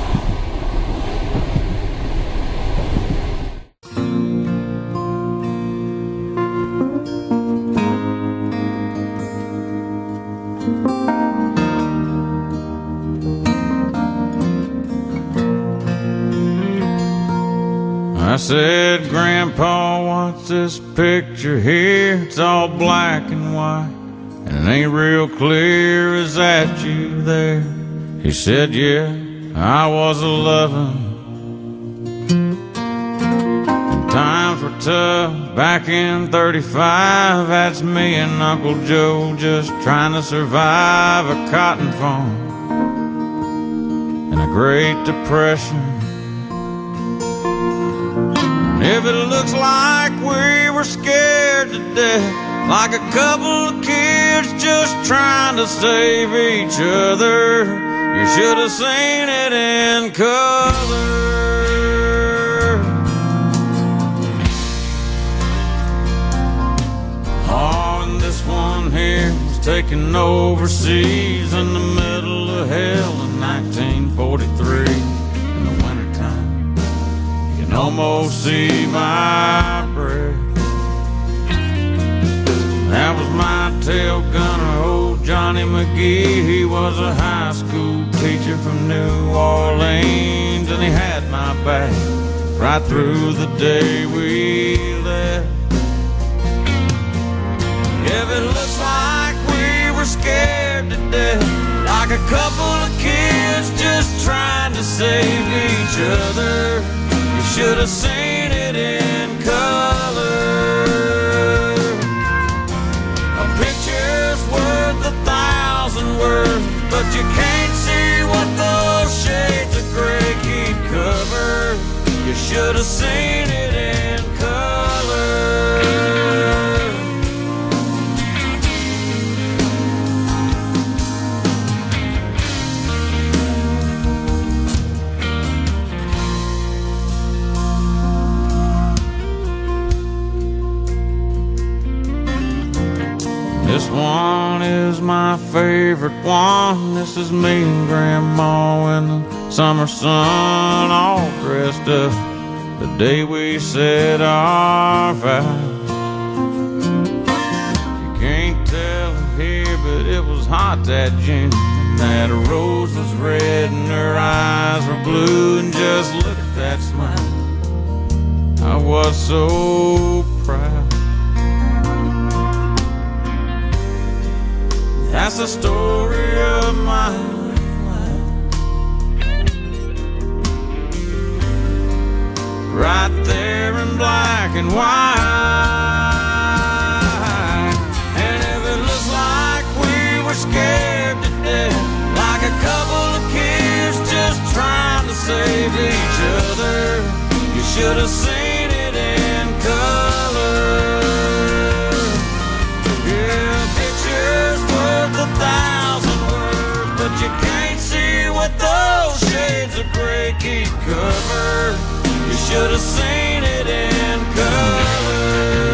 I said, Grandpa, what's this picture here? It's all black and white, and it ain't real clear. Is that you there? He said, yeah, I was 11. Times were tough back in 35. That's me and Uncle Joe just trying to survive a cotton farm and a Great Depression. If it looks like we were scared to death, like a couple of kids just trying to save each other, you should have seen it in color. Oh, and this one here was taken overseas in the middle of hell in 1943. In the wintertime, you can almost see my breath. That was my tail gunner, old Johnny McGee. He was a high school teacher from New Orleans, and he had my back right through the day we left. If it looks like we were scared to death, like a couple of kids just trying to save each other, you should have seen it in color. Worth 1,000 words, but you can't see what those shades of gray keep covered. You should have seen it in color. This one is my favorite one. This is me and Grandma in the summer sun, all dressed up the day we said our vows. You can't tell it here, but it was hot that June. That rose was red and her eyes were blue, and just look at that smile. I was so proud. That's the story of my life, right there in black and white. And if it looks like we were scared to death, like a couple of kids just trying to save each other, you should have seen it in color. 1,000 words, but you can't see what those shades of gray keep covered. You should have seen it in color.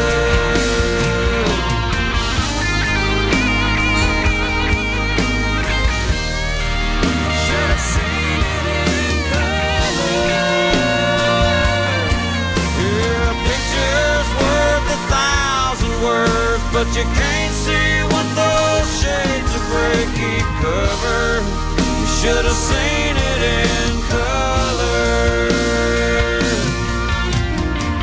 Should have seen it in color. Yeah, a picture's worth 1,000 words, but you can't see what those shades of gray keep covered. You should have seen it in color.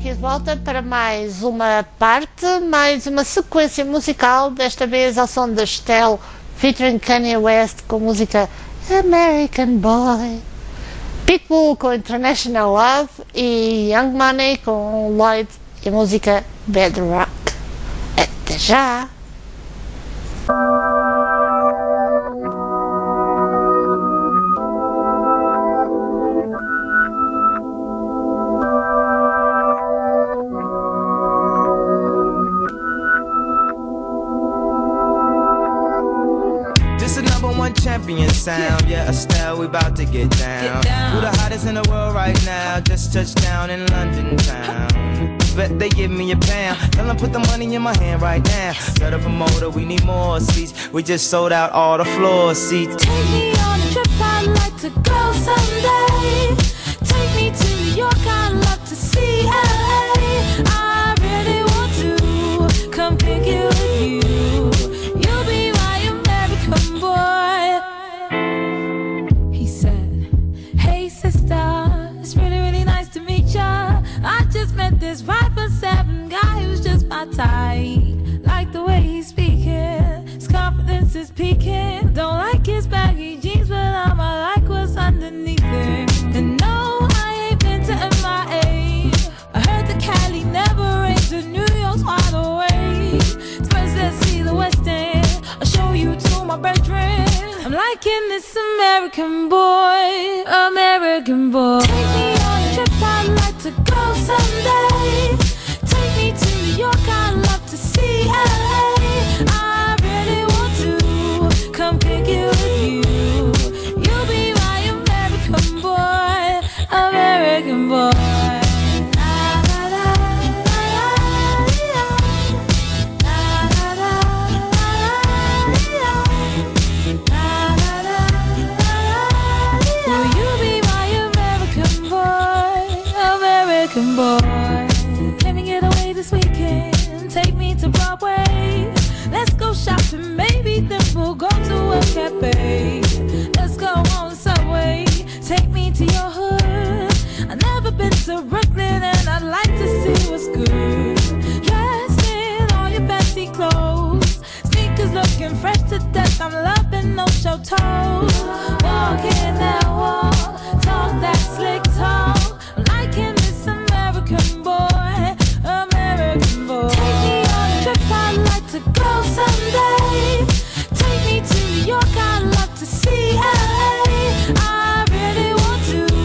aqui de volta para mais uma parte, mais uma sequência musical, desta vez ao som da Estelle featuring Kanye West com a música American Boy, Pitbull com International Love e Young Money com Lloyd e a música Bedrock. Até já! Champion sound, yeah, Estelle, we about to get down. Who the hottest in the world right now? Just touched down in London town. Bet they give me a pound. Tell them put the money in my hand right now. Set up a motor, we need more seats. We just sold out all the floor seats. Take me on a trip, I'd like to go someday. Take me to New York, I'd love to see LA. I really want to come pick you with you. You'll be my American boy. It's really, really nice to meet ya. I just met this 5'7" guy who's just my type. Like the way he's speaking, his confidence is peaking. Don't like his baggy jeans, but I'ma like what's underneath it. And no, I ain't been to MIA. I heard the Cali never rains, and New York's wide awake. First let's see the West End, I'll show you to my bedroom. I'm liking this American boy, American boy. Take me on a trip, I'd like to go someday. Take me to New York, I'd love to see LA. I really want to come pick you with you. You'll be my American boy, American boy. Boy, can we get away this weekend? Take me to Broadway. Let's go shopping, maybe then we'll go to a cafe. Let's go on Subway. Take me to your hood. I've never been to Brooklyn and I'd like to see what's good. Dressed in all your fancy clothes, sneakers looking fresh to death. I'm loving no show toes. Walking that wall, talk that slick talk. I'm liking American boy, American boy. Take me on a trip, I'd like to go someday. Take me to New York, I'd love to see LA. I really want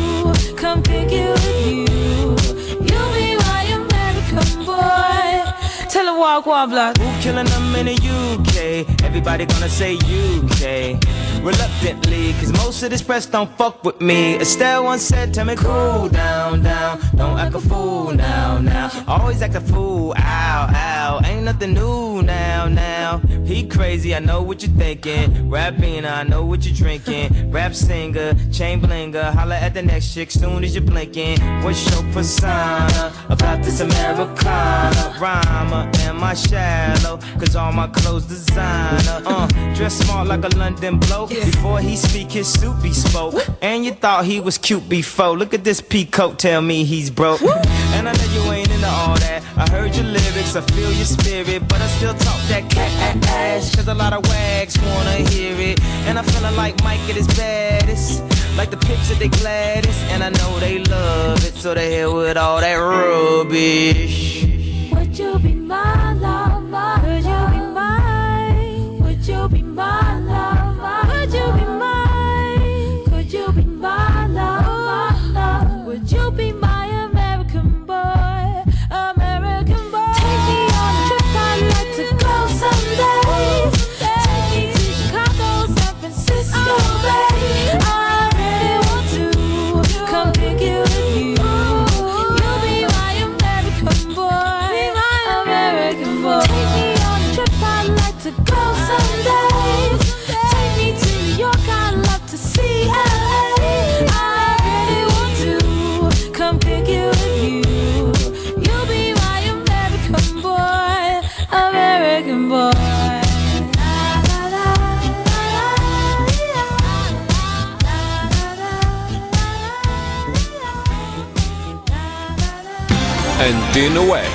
to come pick you with you. You'll be my American boy. Tell him walk one block. Who killing them in the UK? Everybody gonna say UK. Reluctantly, cause most of this press don't fuck with me. Estelle once said, tell me cool down, down. Don't act a fool now, now. Always act a fool, ow, ow. Ain't nothing new now, now. He crazy, I know what you're thinking. Rapping, I know what you're drinking. Rap singer, chain blinger. Holla at the next chick soon as you're blinking. What's your persona about this Americana? Rhymer, am I shallow? Cause all my clothes designer. Dress smart like a London bloke. Before he speak, his suit be spoke. And you thought he was cute before. Look at this peacoat, tell me he's broke. And I know you ain't into all that. I heard your lyrics, I feel your spirit, but I still talk that cat ass. Cause a lot of wags wanna hear it. And I'm feeling like Mike at his baddest. Like the picture they Gladys. And I know they love it, so they hell with all that rubbish. Would you be my love? Would you be mine? Would you be my love? Would you be mine? Could you be my love? Would you be my American boy? American boy. Take me on a trip, I'd like to go someday. Take me to Chicago, San Francisco, babe. I really want to come pick you with you. You'll be my American boy, American and Dinaway.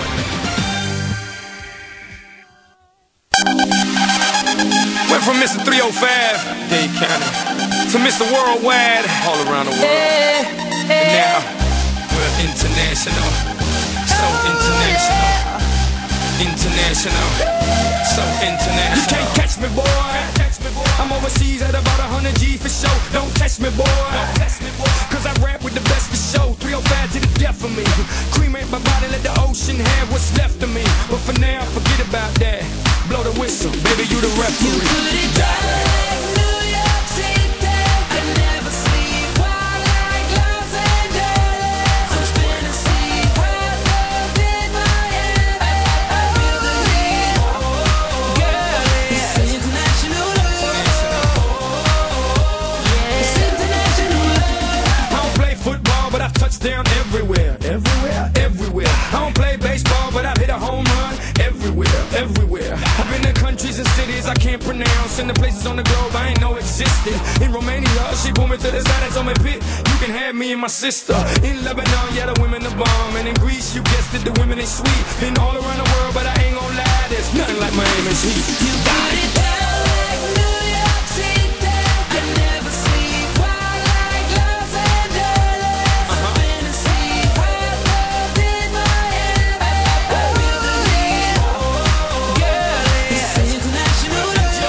Went from Mr. 305, Dade County, to Mr. Worldwide, all around the world. And now, we're international, so international, international, so international. You can't catch me, boy. I'm overseas at about 100 G for show. Don't test me, boy. Cause I rap with the best for show. 305 to the death of me. Cremate my body, let the ocean have what's left of me. But for now, forget about that. Blow the whistle, baby, you the referee. You put it down like New York City. I never sleep while like Los Angeles. I'm spinning sleep while love in my head. I feel the heat, girl. It's international love. It's international love. I don't play football, but I've touched down everywhere, everywhere, everywhere. I don't play baseball, but I've hit a home run everywhere, everywhere. I've been to countries and cities I can't pronounce, and the places on the globe I ain't know existed. In Romania, she pulled me to the side and told me, "Pit, you can have me and my sister." In Lebanon, yeah, the women are bomb, and in Greece, you guessed it, the women ain't sweet. Been all around the world, but I ain't gon' lie, there's nothing like Miami's heat. You got it down like New York City. I never sleep while like Los Angeles. I'm spinning sleep while love in my head. I feel the heat, girl. It's international love.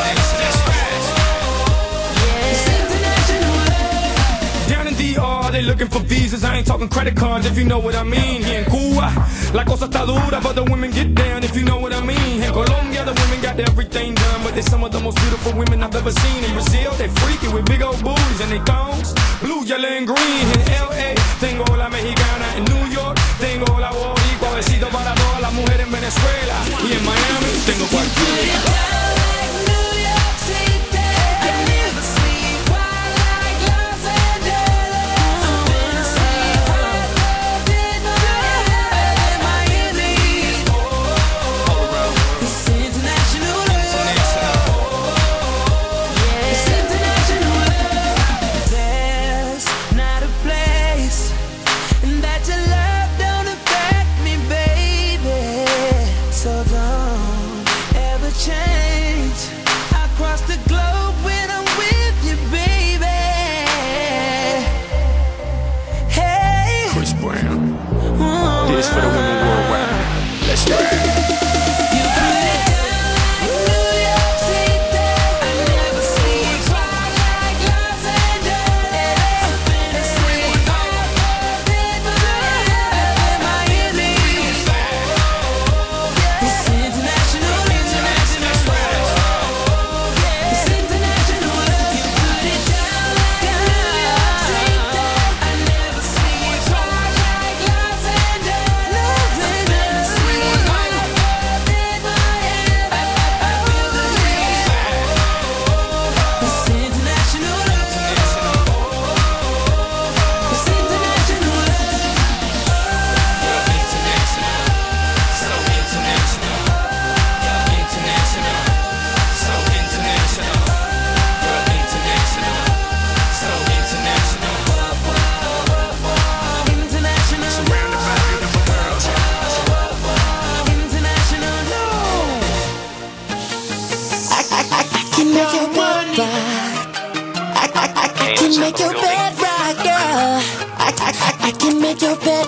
It's international love. Down in DR, they looking for visas. I ain't talking credit cards, if you know what I mean. Here in Cuba, la cosa está dura, but the women get down, if you know what I mean. In Colombia, the women got everything done, but they're some of the most beautiful women I've ever seen. In Brazil, they freaky with big old booties and they thongs, blue, yellow, and green. In LA, tengo la mexicana. In New York, tengo la boricua. Besito para todas las mujeres en Venezuela. Y en Miami, tengo cualquiera. For the women worldwide. Let's ride. make your bed right, girl. I can make your bed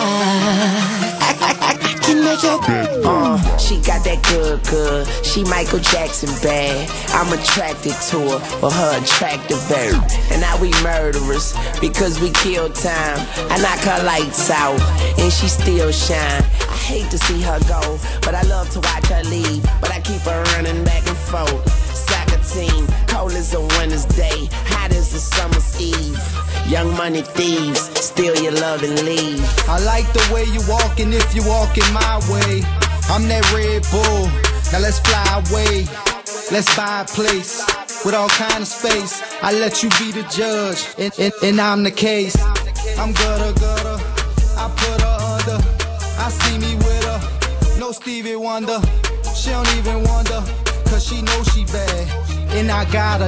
right. I can make your bed She got that good. She Michael Jackson bad. I'm attracted to her for her attractive bird. And now we murderers because we kill time. I knock her lights out and she still shine. I hate to see her go, but I love to watch her leave. But I keep her running back and forth. Soccer team, cold as a winter's day, hot as a summer's eve. Young money thieves, steal your love and leave. I like the way you walking if you walking my way. I'm that Red Bull, now let's fly away. Let's buy a place with all kind of space. I let you be the judge, and I'm the case. I'm gutter, I put her under. I see me with her, no Stevie Wonder. She don't even wonder, cause she knows she bad. And I got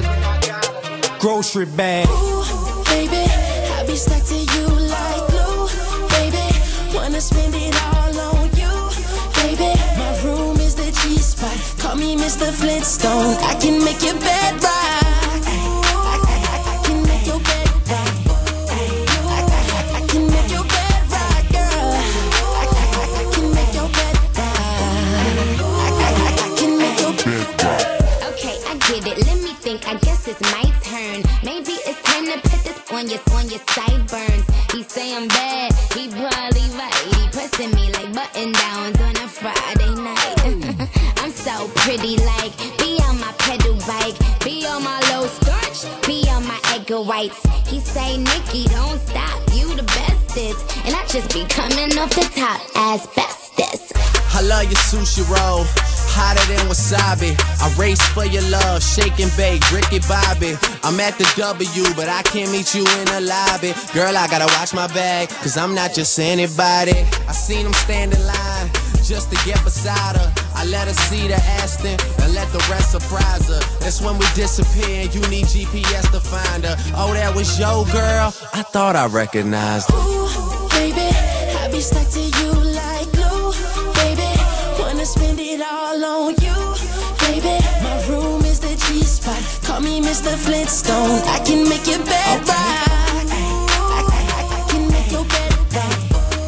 a grocery bag. Ooh, baby, I be stuck to you like glue. Baby, wanna wanna spend it all on you, baby. My room is the G-spot. Call me Mr. Flintstone. I can make your bed right. I can make your bed right. I can make your bed right, girl. I can make your bed right. I can make your bed right. Okay, I get it. Let me think. I guess it's my turn. Maybe it's time to put this on your sideburns. He say I'm bad. He probably right. He pressing me like button downs on a Friday night. I'm so pretty, like be on my pedal bike, be on my low starch, be on my egg whites. He say, Nikki, don't stop. You the bestest, and I just be coming off the top as bestest. I love your sushi roll, hotter than wasabi. I race for your love, shake and bake, Ricky Bobby. I'm at the W, but I can't meet you in the lobby. Girl, I gotta watch my bag, cause I'm not just anybody. I seen him stand in line just to get beside her. I let her see the Aston and let the rest surprise her. That's when we disappear and you need GPS to find her. Oh, that was your girl? I thought I recognized her. Ooh, baby, I be stuck to you like glue. Baby, wanna spend it all on you. Baby, my room is the G-spot. Call me Mr. Flintstone. I can make your bed right. I can make your bed right.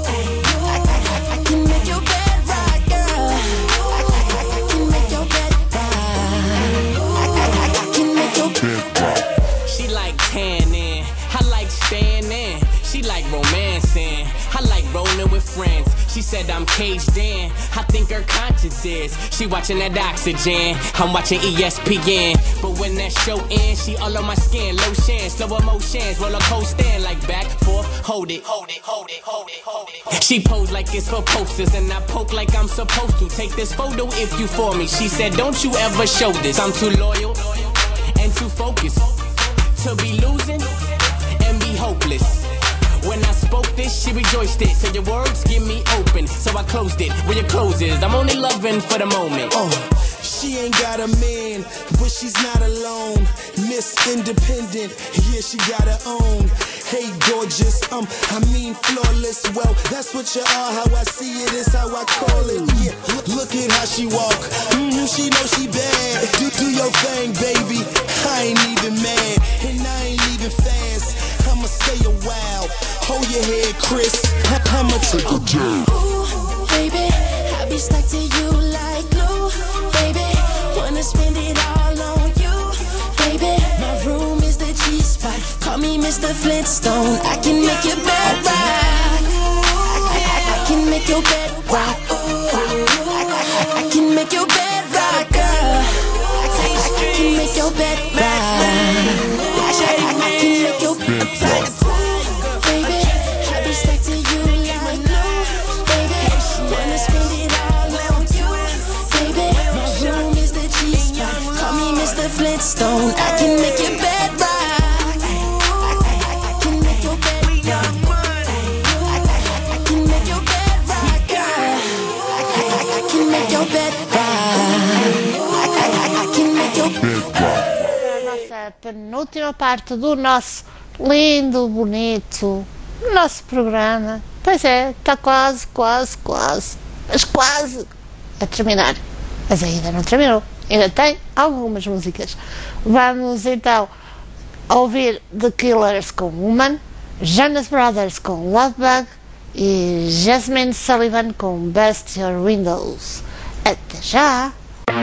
I can make your bed right, girl. I can make your bed right. I can make your bed right. She like tanning, I like staying in. She like romancing, I like rolling with friends. She said I'm caged in, I think her conscience is. She watching that Oxygen, I'm watching ESPN. But when that show ends, she all on my skin. Lotion, slow emotions, roller coaster, like back, forth, hold it, hold it, hold it, hold it, hold it. She pose like it's for posters, and I poke like I'm supposed to. Take this photo if you for me. She said, don't you ever show this. I'm too loyal and too focused to be losing and be hopeless. When I spoke this, she rejoiced it. So your words give me open, so I closed it. Where your close is, I'm only loving for the moment. She ain't got a man, but she's not alone. Miss Independent, yeah, she got her own. Hey, gorgeous, I mean flawless. Well, that's what you are, how I see it is how I call it. Yeah, look at how she walk. She know she bad. Do your thing, baby. I ain't even mad, and I ain't leaving fast. I'ma stay a while. Hold your head, Chris. I'ma take a jab. Ooh, baby, I be stuck to you like glue. Baby, wanna spend it all on you. Baby, my room is the G-spot. Call me Mr. Flintstone. I can make your bed right. I can make your bed rock. I can make your bed rock, girl. I can make your bed right. I can make your bed right. Baby, I be stuck to you like glue. Baby, wanna spend it all on you. Baby, my room is the G-spot. Call me Mr. Flintstone. I can make your bed right. I can make your bed right. I can make your bed right, girl. I can make your bed right. I can make your bed right. A nossa penúltima parte do nosso lindo, bonito, nosso programa. Pois é, está quase a terminar. Mas ainda não terminou. Ainda tem algumas músicas. Vamos então ouvir The Killers com Woman, Jonas Brothers com Love Bug e Jasmine Sullivan com Bust Your Windows. Até já!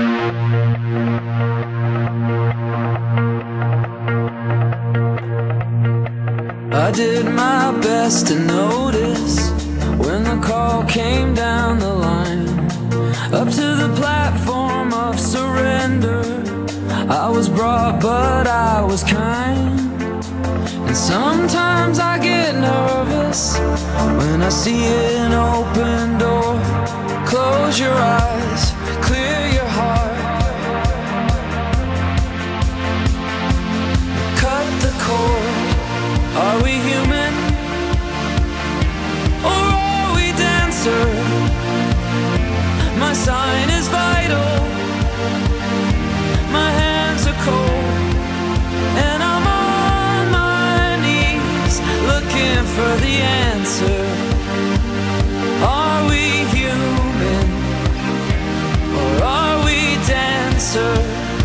I did my best to notice when the call came down the line, up to the platform of surrender. I was brought, but I was kind. And sometimes I get nervous when I see an open door. Close your eyes, clear your heart, cut the cord. Are we human, or are we dancer? My sign is vital, my hands are cold, and I'm on my knees looking for the answer. dancer.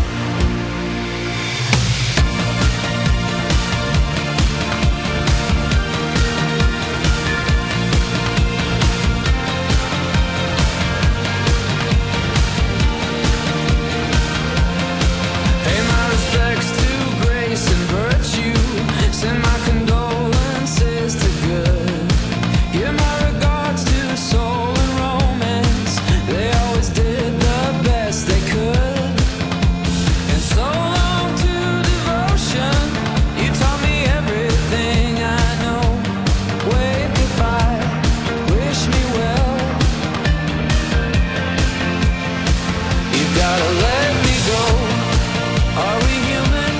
Pay my respects to grace and virtue. Send my condolences to good. Give my regards to soul and romance. They always did the best they could. And so long to devotion. You taught me everything I know. Wave goodbye, wish me well. You gotta let me go. Are we human?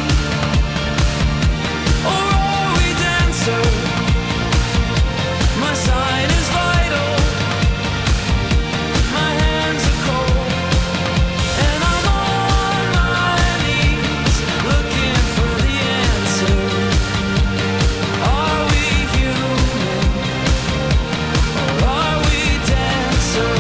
Or are we dancer? My sign is vital. My hands are cold. And I'm on my knees looking for the answer. Are we human? Or are we dancer?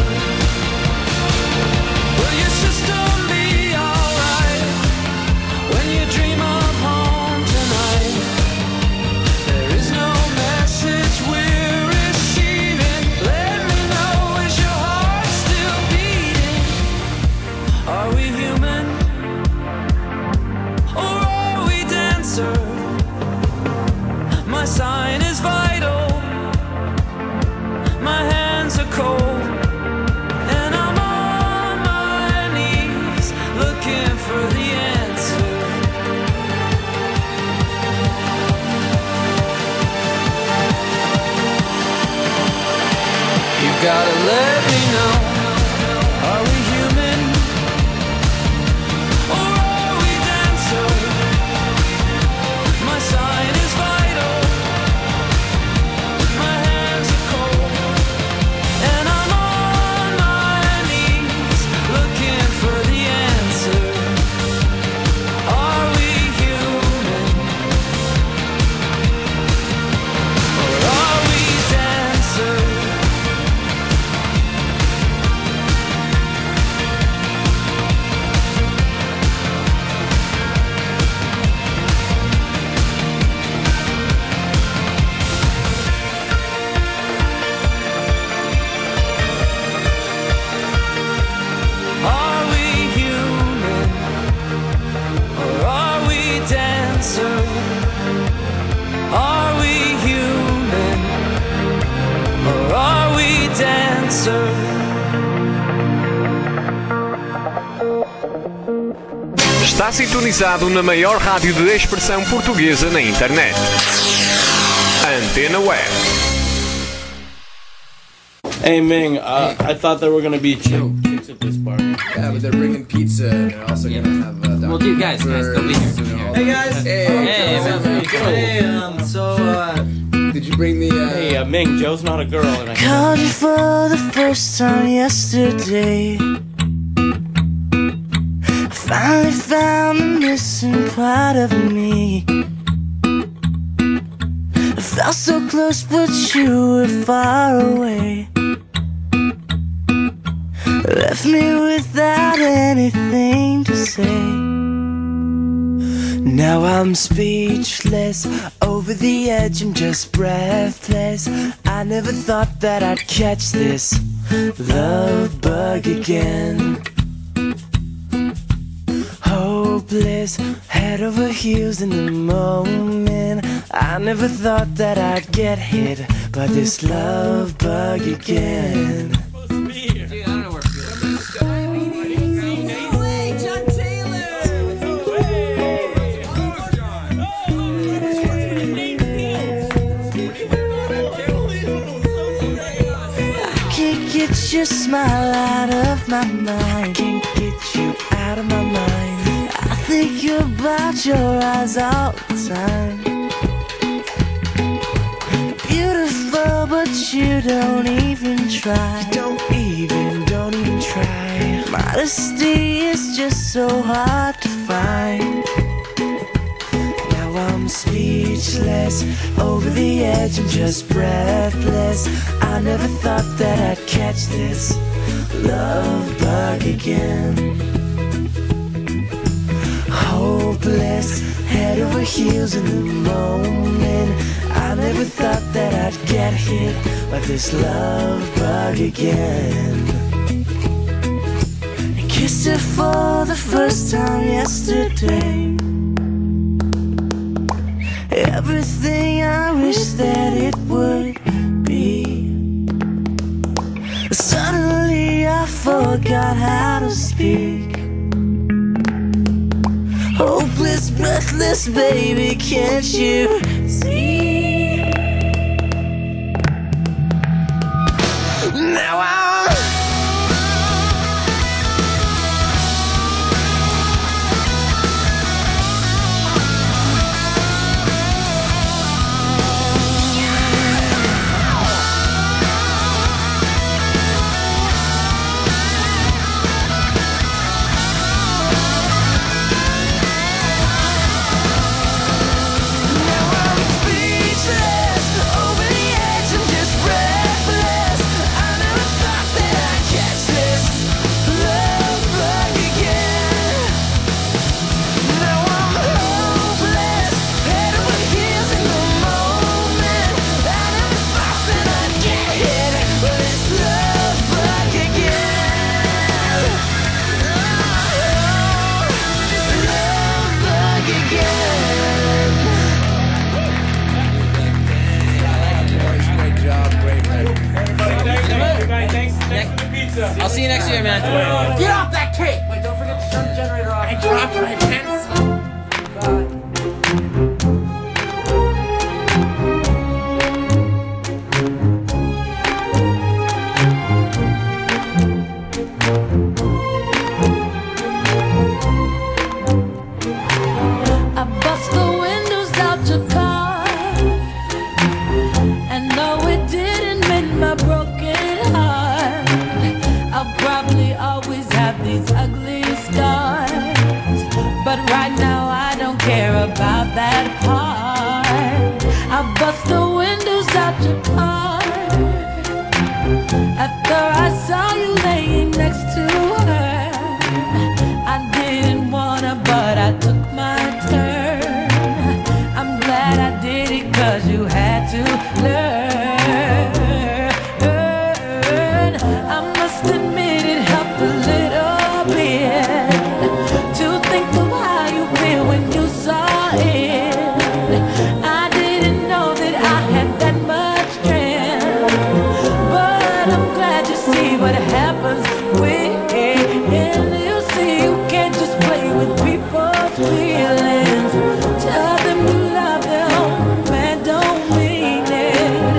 Will your system be alright when you dream of home tonight? There is no message we're receiving. Let me know, is your heart still beating? Are we human? Or are we dancer? My sign is vital. My hands are cold. And I'm on my knees looking for the answer. You gotta let me know. Are we human? Or are we dancer? My sign is vital. My hands are cold. And I'm on my knees looking for the answer. Are we human? Or are we dancer? Are we human? Or are we dancer? Are we human? Or are we dancer? Está sintonizado na maior rádio de expressão portuguesa na internet. Antena Web. Hey Ming, I thought there were gonna be chicks at this party. Yeah, but they're bringing pizza and they're also gonna have Well, dude, guys, don't be here. Hey guys! Did you bring the Hey Ming, Joe's not a girl and I Called you for the first time yesterday. I finally found the missing part of me. I felt so close, but you were far away. Left me without anything to say. Now I'm speechless, over the edge, I'm just breathless. I never thought that I'd catch this love bug again. Hopeless, head over heels in the moment. I never thought that I'd get hit by this love bug again. Get your smile out of my mind. Can't get you out of my mind. I think about your eyes all the time. Beautiful, but you don't even try. You don't even try. Modesty is just so hard to find. Now I'm speechless, over the edge, I'm just breathless. I never thought that I'd catch this love bug again. hopeless, head over heels in the moment. I never thought that I'd get hit by this love bug again. I kissed her for the first time yesterday. Everything I wish that it would be. Suddenly I forgot how to speak. Hopeless, breathless, baby, can't you see? Now I'll see you next year, man. Get off that cake! Wait, don't forget to turn the generator off. I dropped my pencil. I bust the windows out your car, and though it didn't mend my broken heart, I'll probably always have these ugly scars. But right now I don't care about that part. I bust the windows out your car after I saw you laying next to her. I didn't wanna, but I took my turn. I'm glad I did it, 'cause you had to learn. I must admit it helped a little bit to think of how you feel when you saw it. I didn't know that I had that much strength, but I'm glad you see what happens when you see you can't just play with people's feelings. Tell them you love them, man, don't mean it.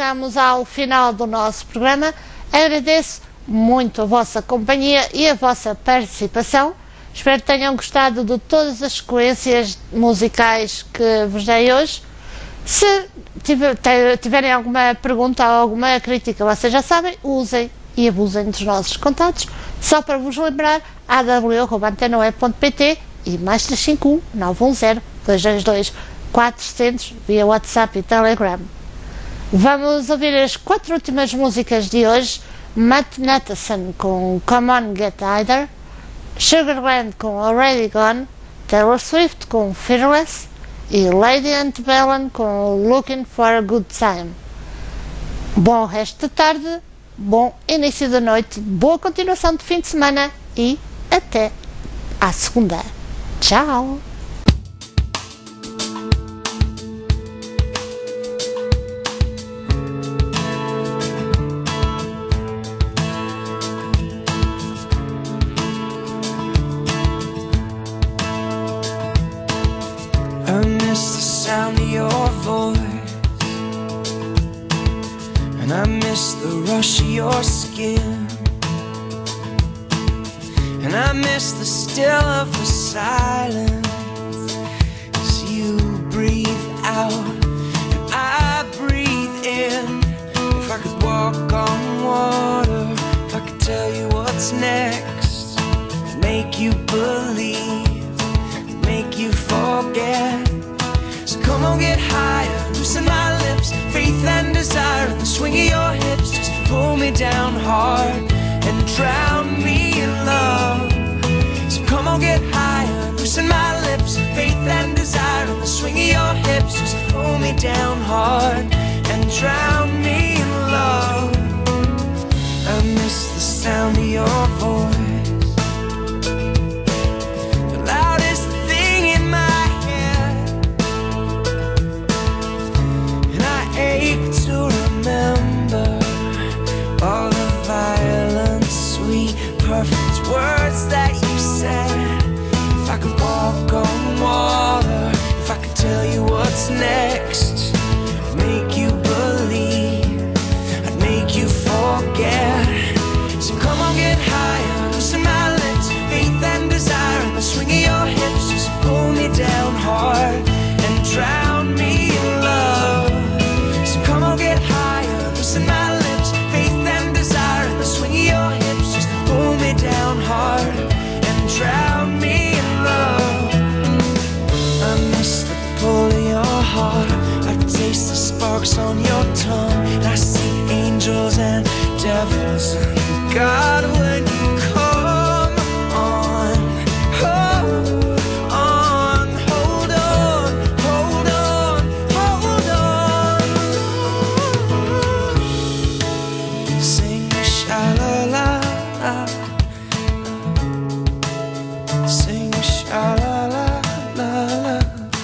chegamos ao final do nosso programa. Agradeço muito a vossa companhia e a vossa participação. Espero que tenham gostado de todas as sequências musicais que vos dei hoje. Se tiverem alguma pergunta ou alguma crítica, vocês já sabem, usem e abusem dos nossos contatos. Só para vos lembrar, aw@antenoe.pt e mais 351 910 222 400 via WhatsApp e Telegram. Vamos ouvir as 4 últimas músicas de hoje. Matt Natterson com Come On Get Either, Sugarland com Already Gone, Taylor Swift com Fearless e Lady Antebellum com Looking for a Good Time. Bom resto de tarde, bom início da noite, boa continuação de fim de semana e até à segunda. Tchau! I miss the sound of your voice, and I miss the rush of your skin, and I miss the still of the silence as you breathe out and I breathe in. If I could walk on water, if I could tell you what's next, make you believe, make you forget. So come on, get higher, loosen my lips, faith and desire in the swing of your hips. Just pull me down hard and drown me in love. So come on, get higher, loosen my lips, faith and desire in the swing of your hips. Just pull me down hard and drown me in love. I miss the sound of your voice, to remember all the violent, sweet, perfect words that you said. If I could walk on water, if I could tell you what's next, I'd make you believe, I'd make you forget. So come on, get higher, loosen my lips, faith and desire in the swing of your hips. Just pull me down hard and drown me in love. Come on, get higher, loosen my lips, faith and desire in the swing of your hips. Just pull me down hard and drown me in love. I miss the pull of your heart, I taste the sparks on your tongue, and I see angels and devils and God when you come on. Hold on, hold on, hold on, hold on. Sing sha-la-la, sing sha-la-la-la-la.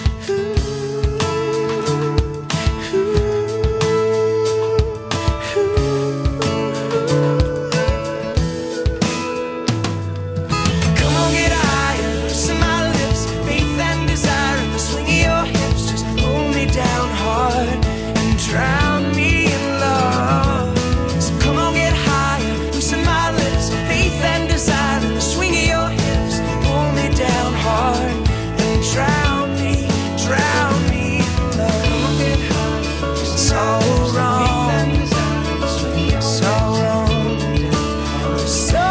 Come on, get higher, loosen my lips, faith and desire in the swing of your hips. Just pull me down hard and drown me in love. So come on, get higher, loosen my lips, faith and desire in the swing of your hips. Pull me down hard and drown me in love. Come on, get higher, so wrong, so wrong, so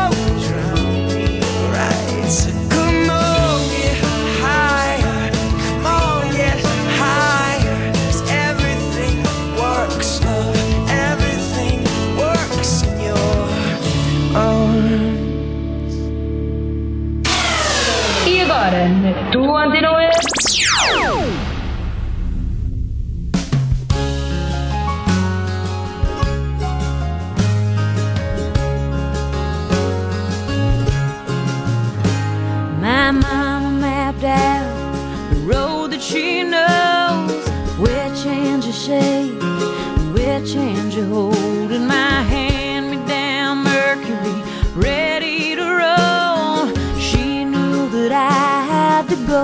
right. So come on, get higher, come on, get higher. 'Cause everything works, love, everything works in your arms. E agora, na tua Antena é. My mama mapped out the road that she knows, which hand you shake, which hand you hold. In my hand, me down Mercury, ready to roll. She knew that I had to go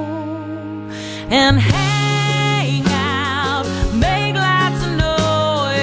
and hang out, make lots of noise.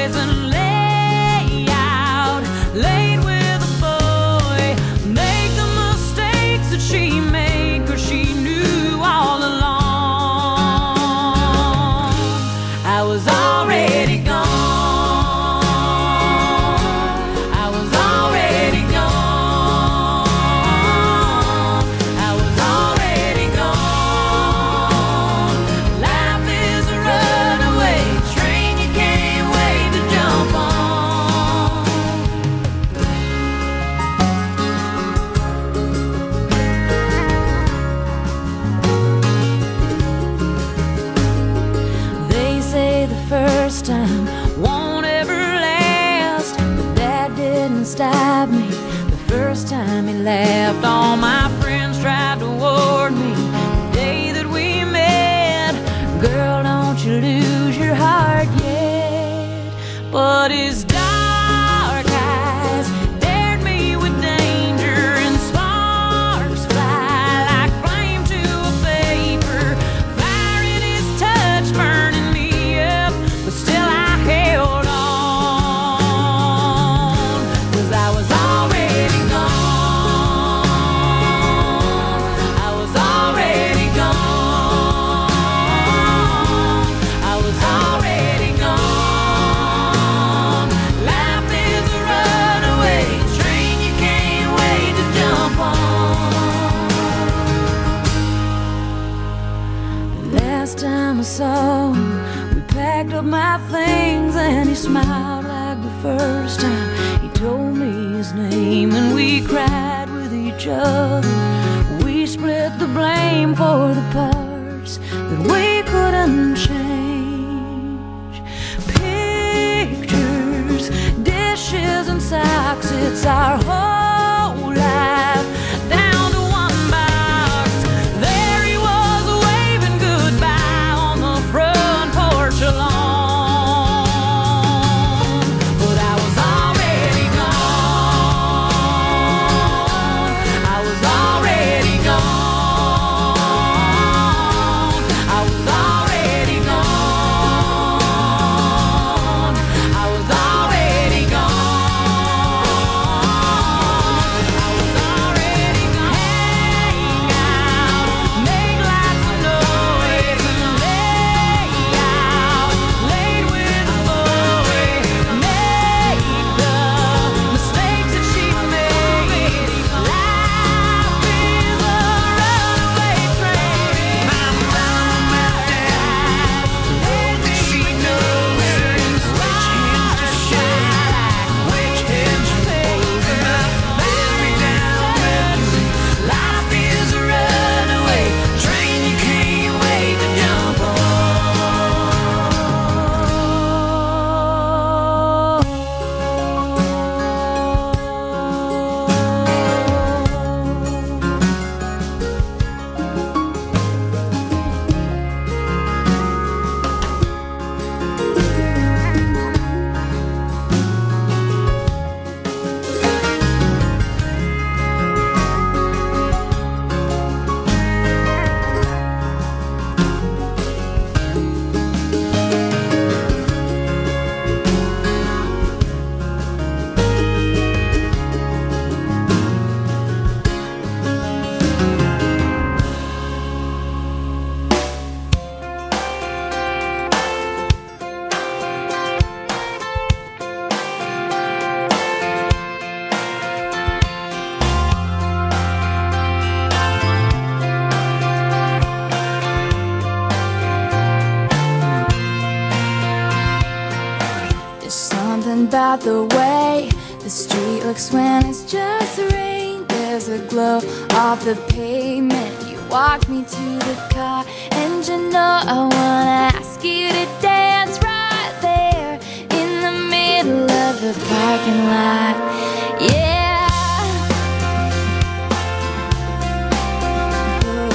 beside me. The first time he laughed, all my friends tried to warn me. The day that we met, girl, don't you lose your heart yet. But his dark eyes dared me with danger, and sparks fly like flame to a paper. Fire in his touch burning me up, but still I held on, 'cause I was already gone. I was already gone. I was already gone. Life is a runaway train you can't wait to jump on. Last time I saw him, we packed up my things and he smiled like the first time. He told me his name and we cried with each other. We split the blame for the parts that we couldn't change. Pictures, dishes and socks, it's our whole life down to one box. There he was waving goodbye on the front porch alone. But I was already gone. I was already gone. I was already gone. I was already gone. I was already gone. Hang out, make lots of noise, and lay out, laid with the boy, make the mistakes that she made. Life is a runaway train. My mama died, Lord, that she knows which hands to shake, which hands to hold. My very down memory. Life is a runaway train you can't wait to jump on. There's something about the way the street looks when it's just rain. There's a glow off the pavement. You walk me to the car, and you know I wanna ask you to dance right there in the middle of the parking lot. Yeah. Oh,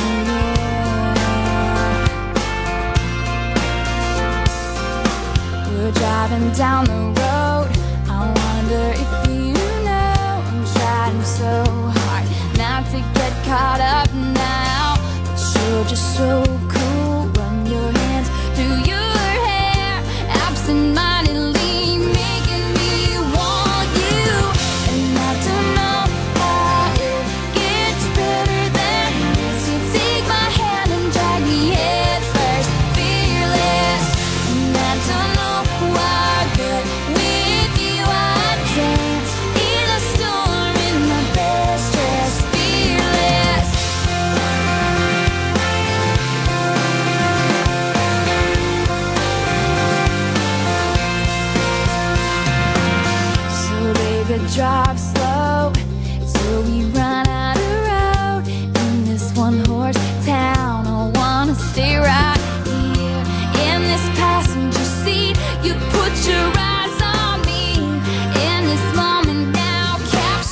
yeah. We're driving down the road. I wonder if you know I'm trying so hard not to get caught up now. But you're just so cool. Run your hands through your hair, absent-mindedly making me want you. And I don't know how it gets better than this. You take my hand and drag me head first, fearless. And I don't know why, but with you I dance in a storm in my best dress, fearless. So baby, drive slow till we run out of road in this one-horse town. I wanna stay right here in this passenger seat. You put your eyes on me in this moment now, capture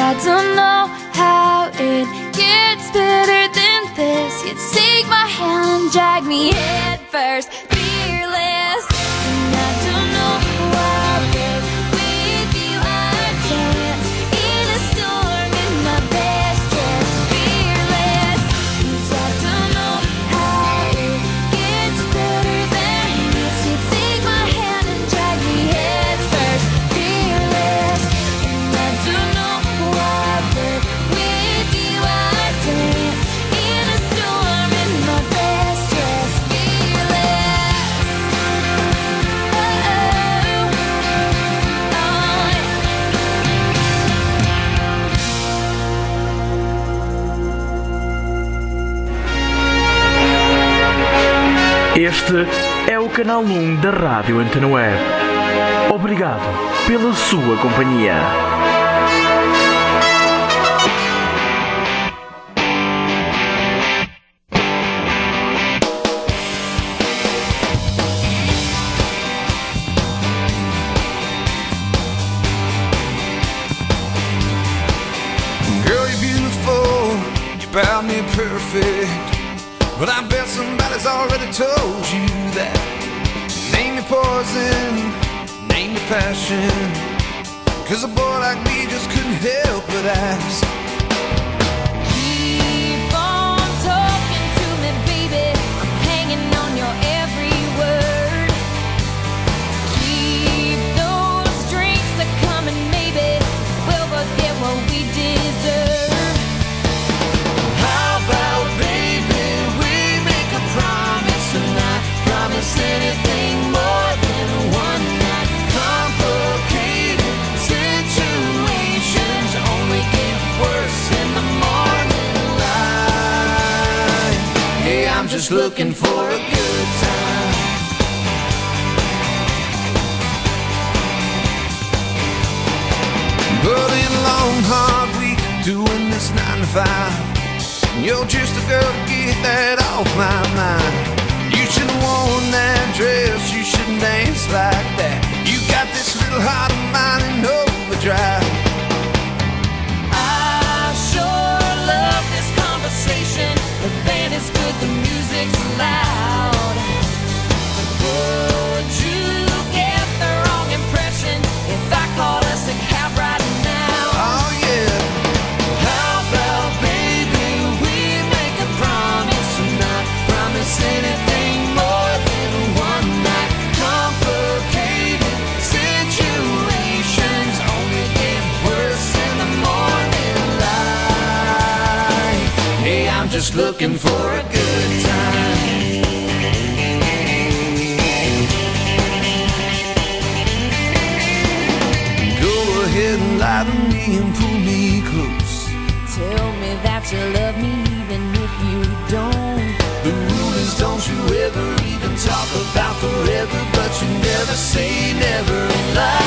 I don't know how it gets better than this. You'd take my hand and drag me head first, fearless. And I don't know why, but with you I dance in a storm in my best dress, fearless. 'Cause I don't know how it gets better than this. You take my hand and drag me head first, fearless. And I don't know why, but with you I dance in a storm in my best dress, fearless. Este é o canal 1 da Rádio Antena Web. Obrigado pela sua companhia. Girl, you're beautiful, you're about me perfect. But I bet somebody's already told you that. Name your poison, name your passion. 'Cause a boy like me just couldn't help but ask. Keep on talking to me, baby. I'm hanging on your every word. Keep those drinks a coming, maybe we'll both get what we deserve. How about, baby, we make a promise tonight? Promise anything more than one night. Complicated situations only get worse in the morning light. Hey, I'm just looking for a good time. But in a long, hard week, doing this 9 to 5, you're just a girl to get that off my mind. You should have worn that dress, you shouldn't dance like that. You got this little heart of mine in overdrive. I sure love this conversation. The band is good, the music's loud. Would you get the wrong impression if I called us a cab right now? Oh yeah. How about, baby, we make a promise tonight? Promise anything more than one night. Complicated situations only get worse in the morning light. Hey, I'm just looking for a good time. Go ahead and lie to me and pull me close. Tell me that you love me even if you don't. The rule is don't you ever even talk about forever, but you never say never in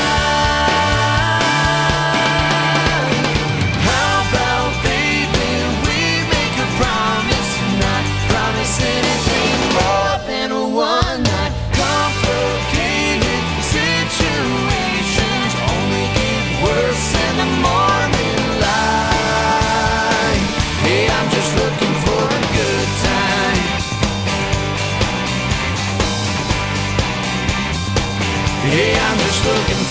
life. How about, baby, we make a promise tonight? Promise anything more than a one night. Complicated situations only get worse in the morning light. Hey, I'm just looking for a good time. Hey, I'm just looking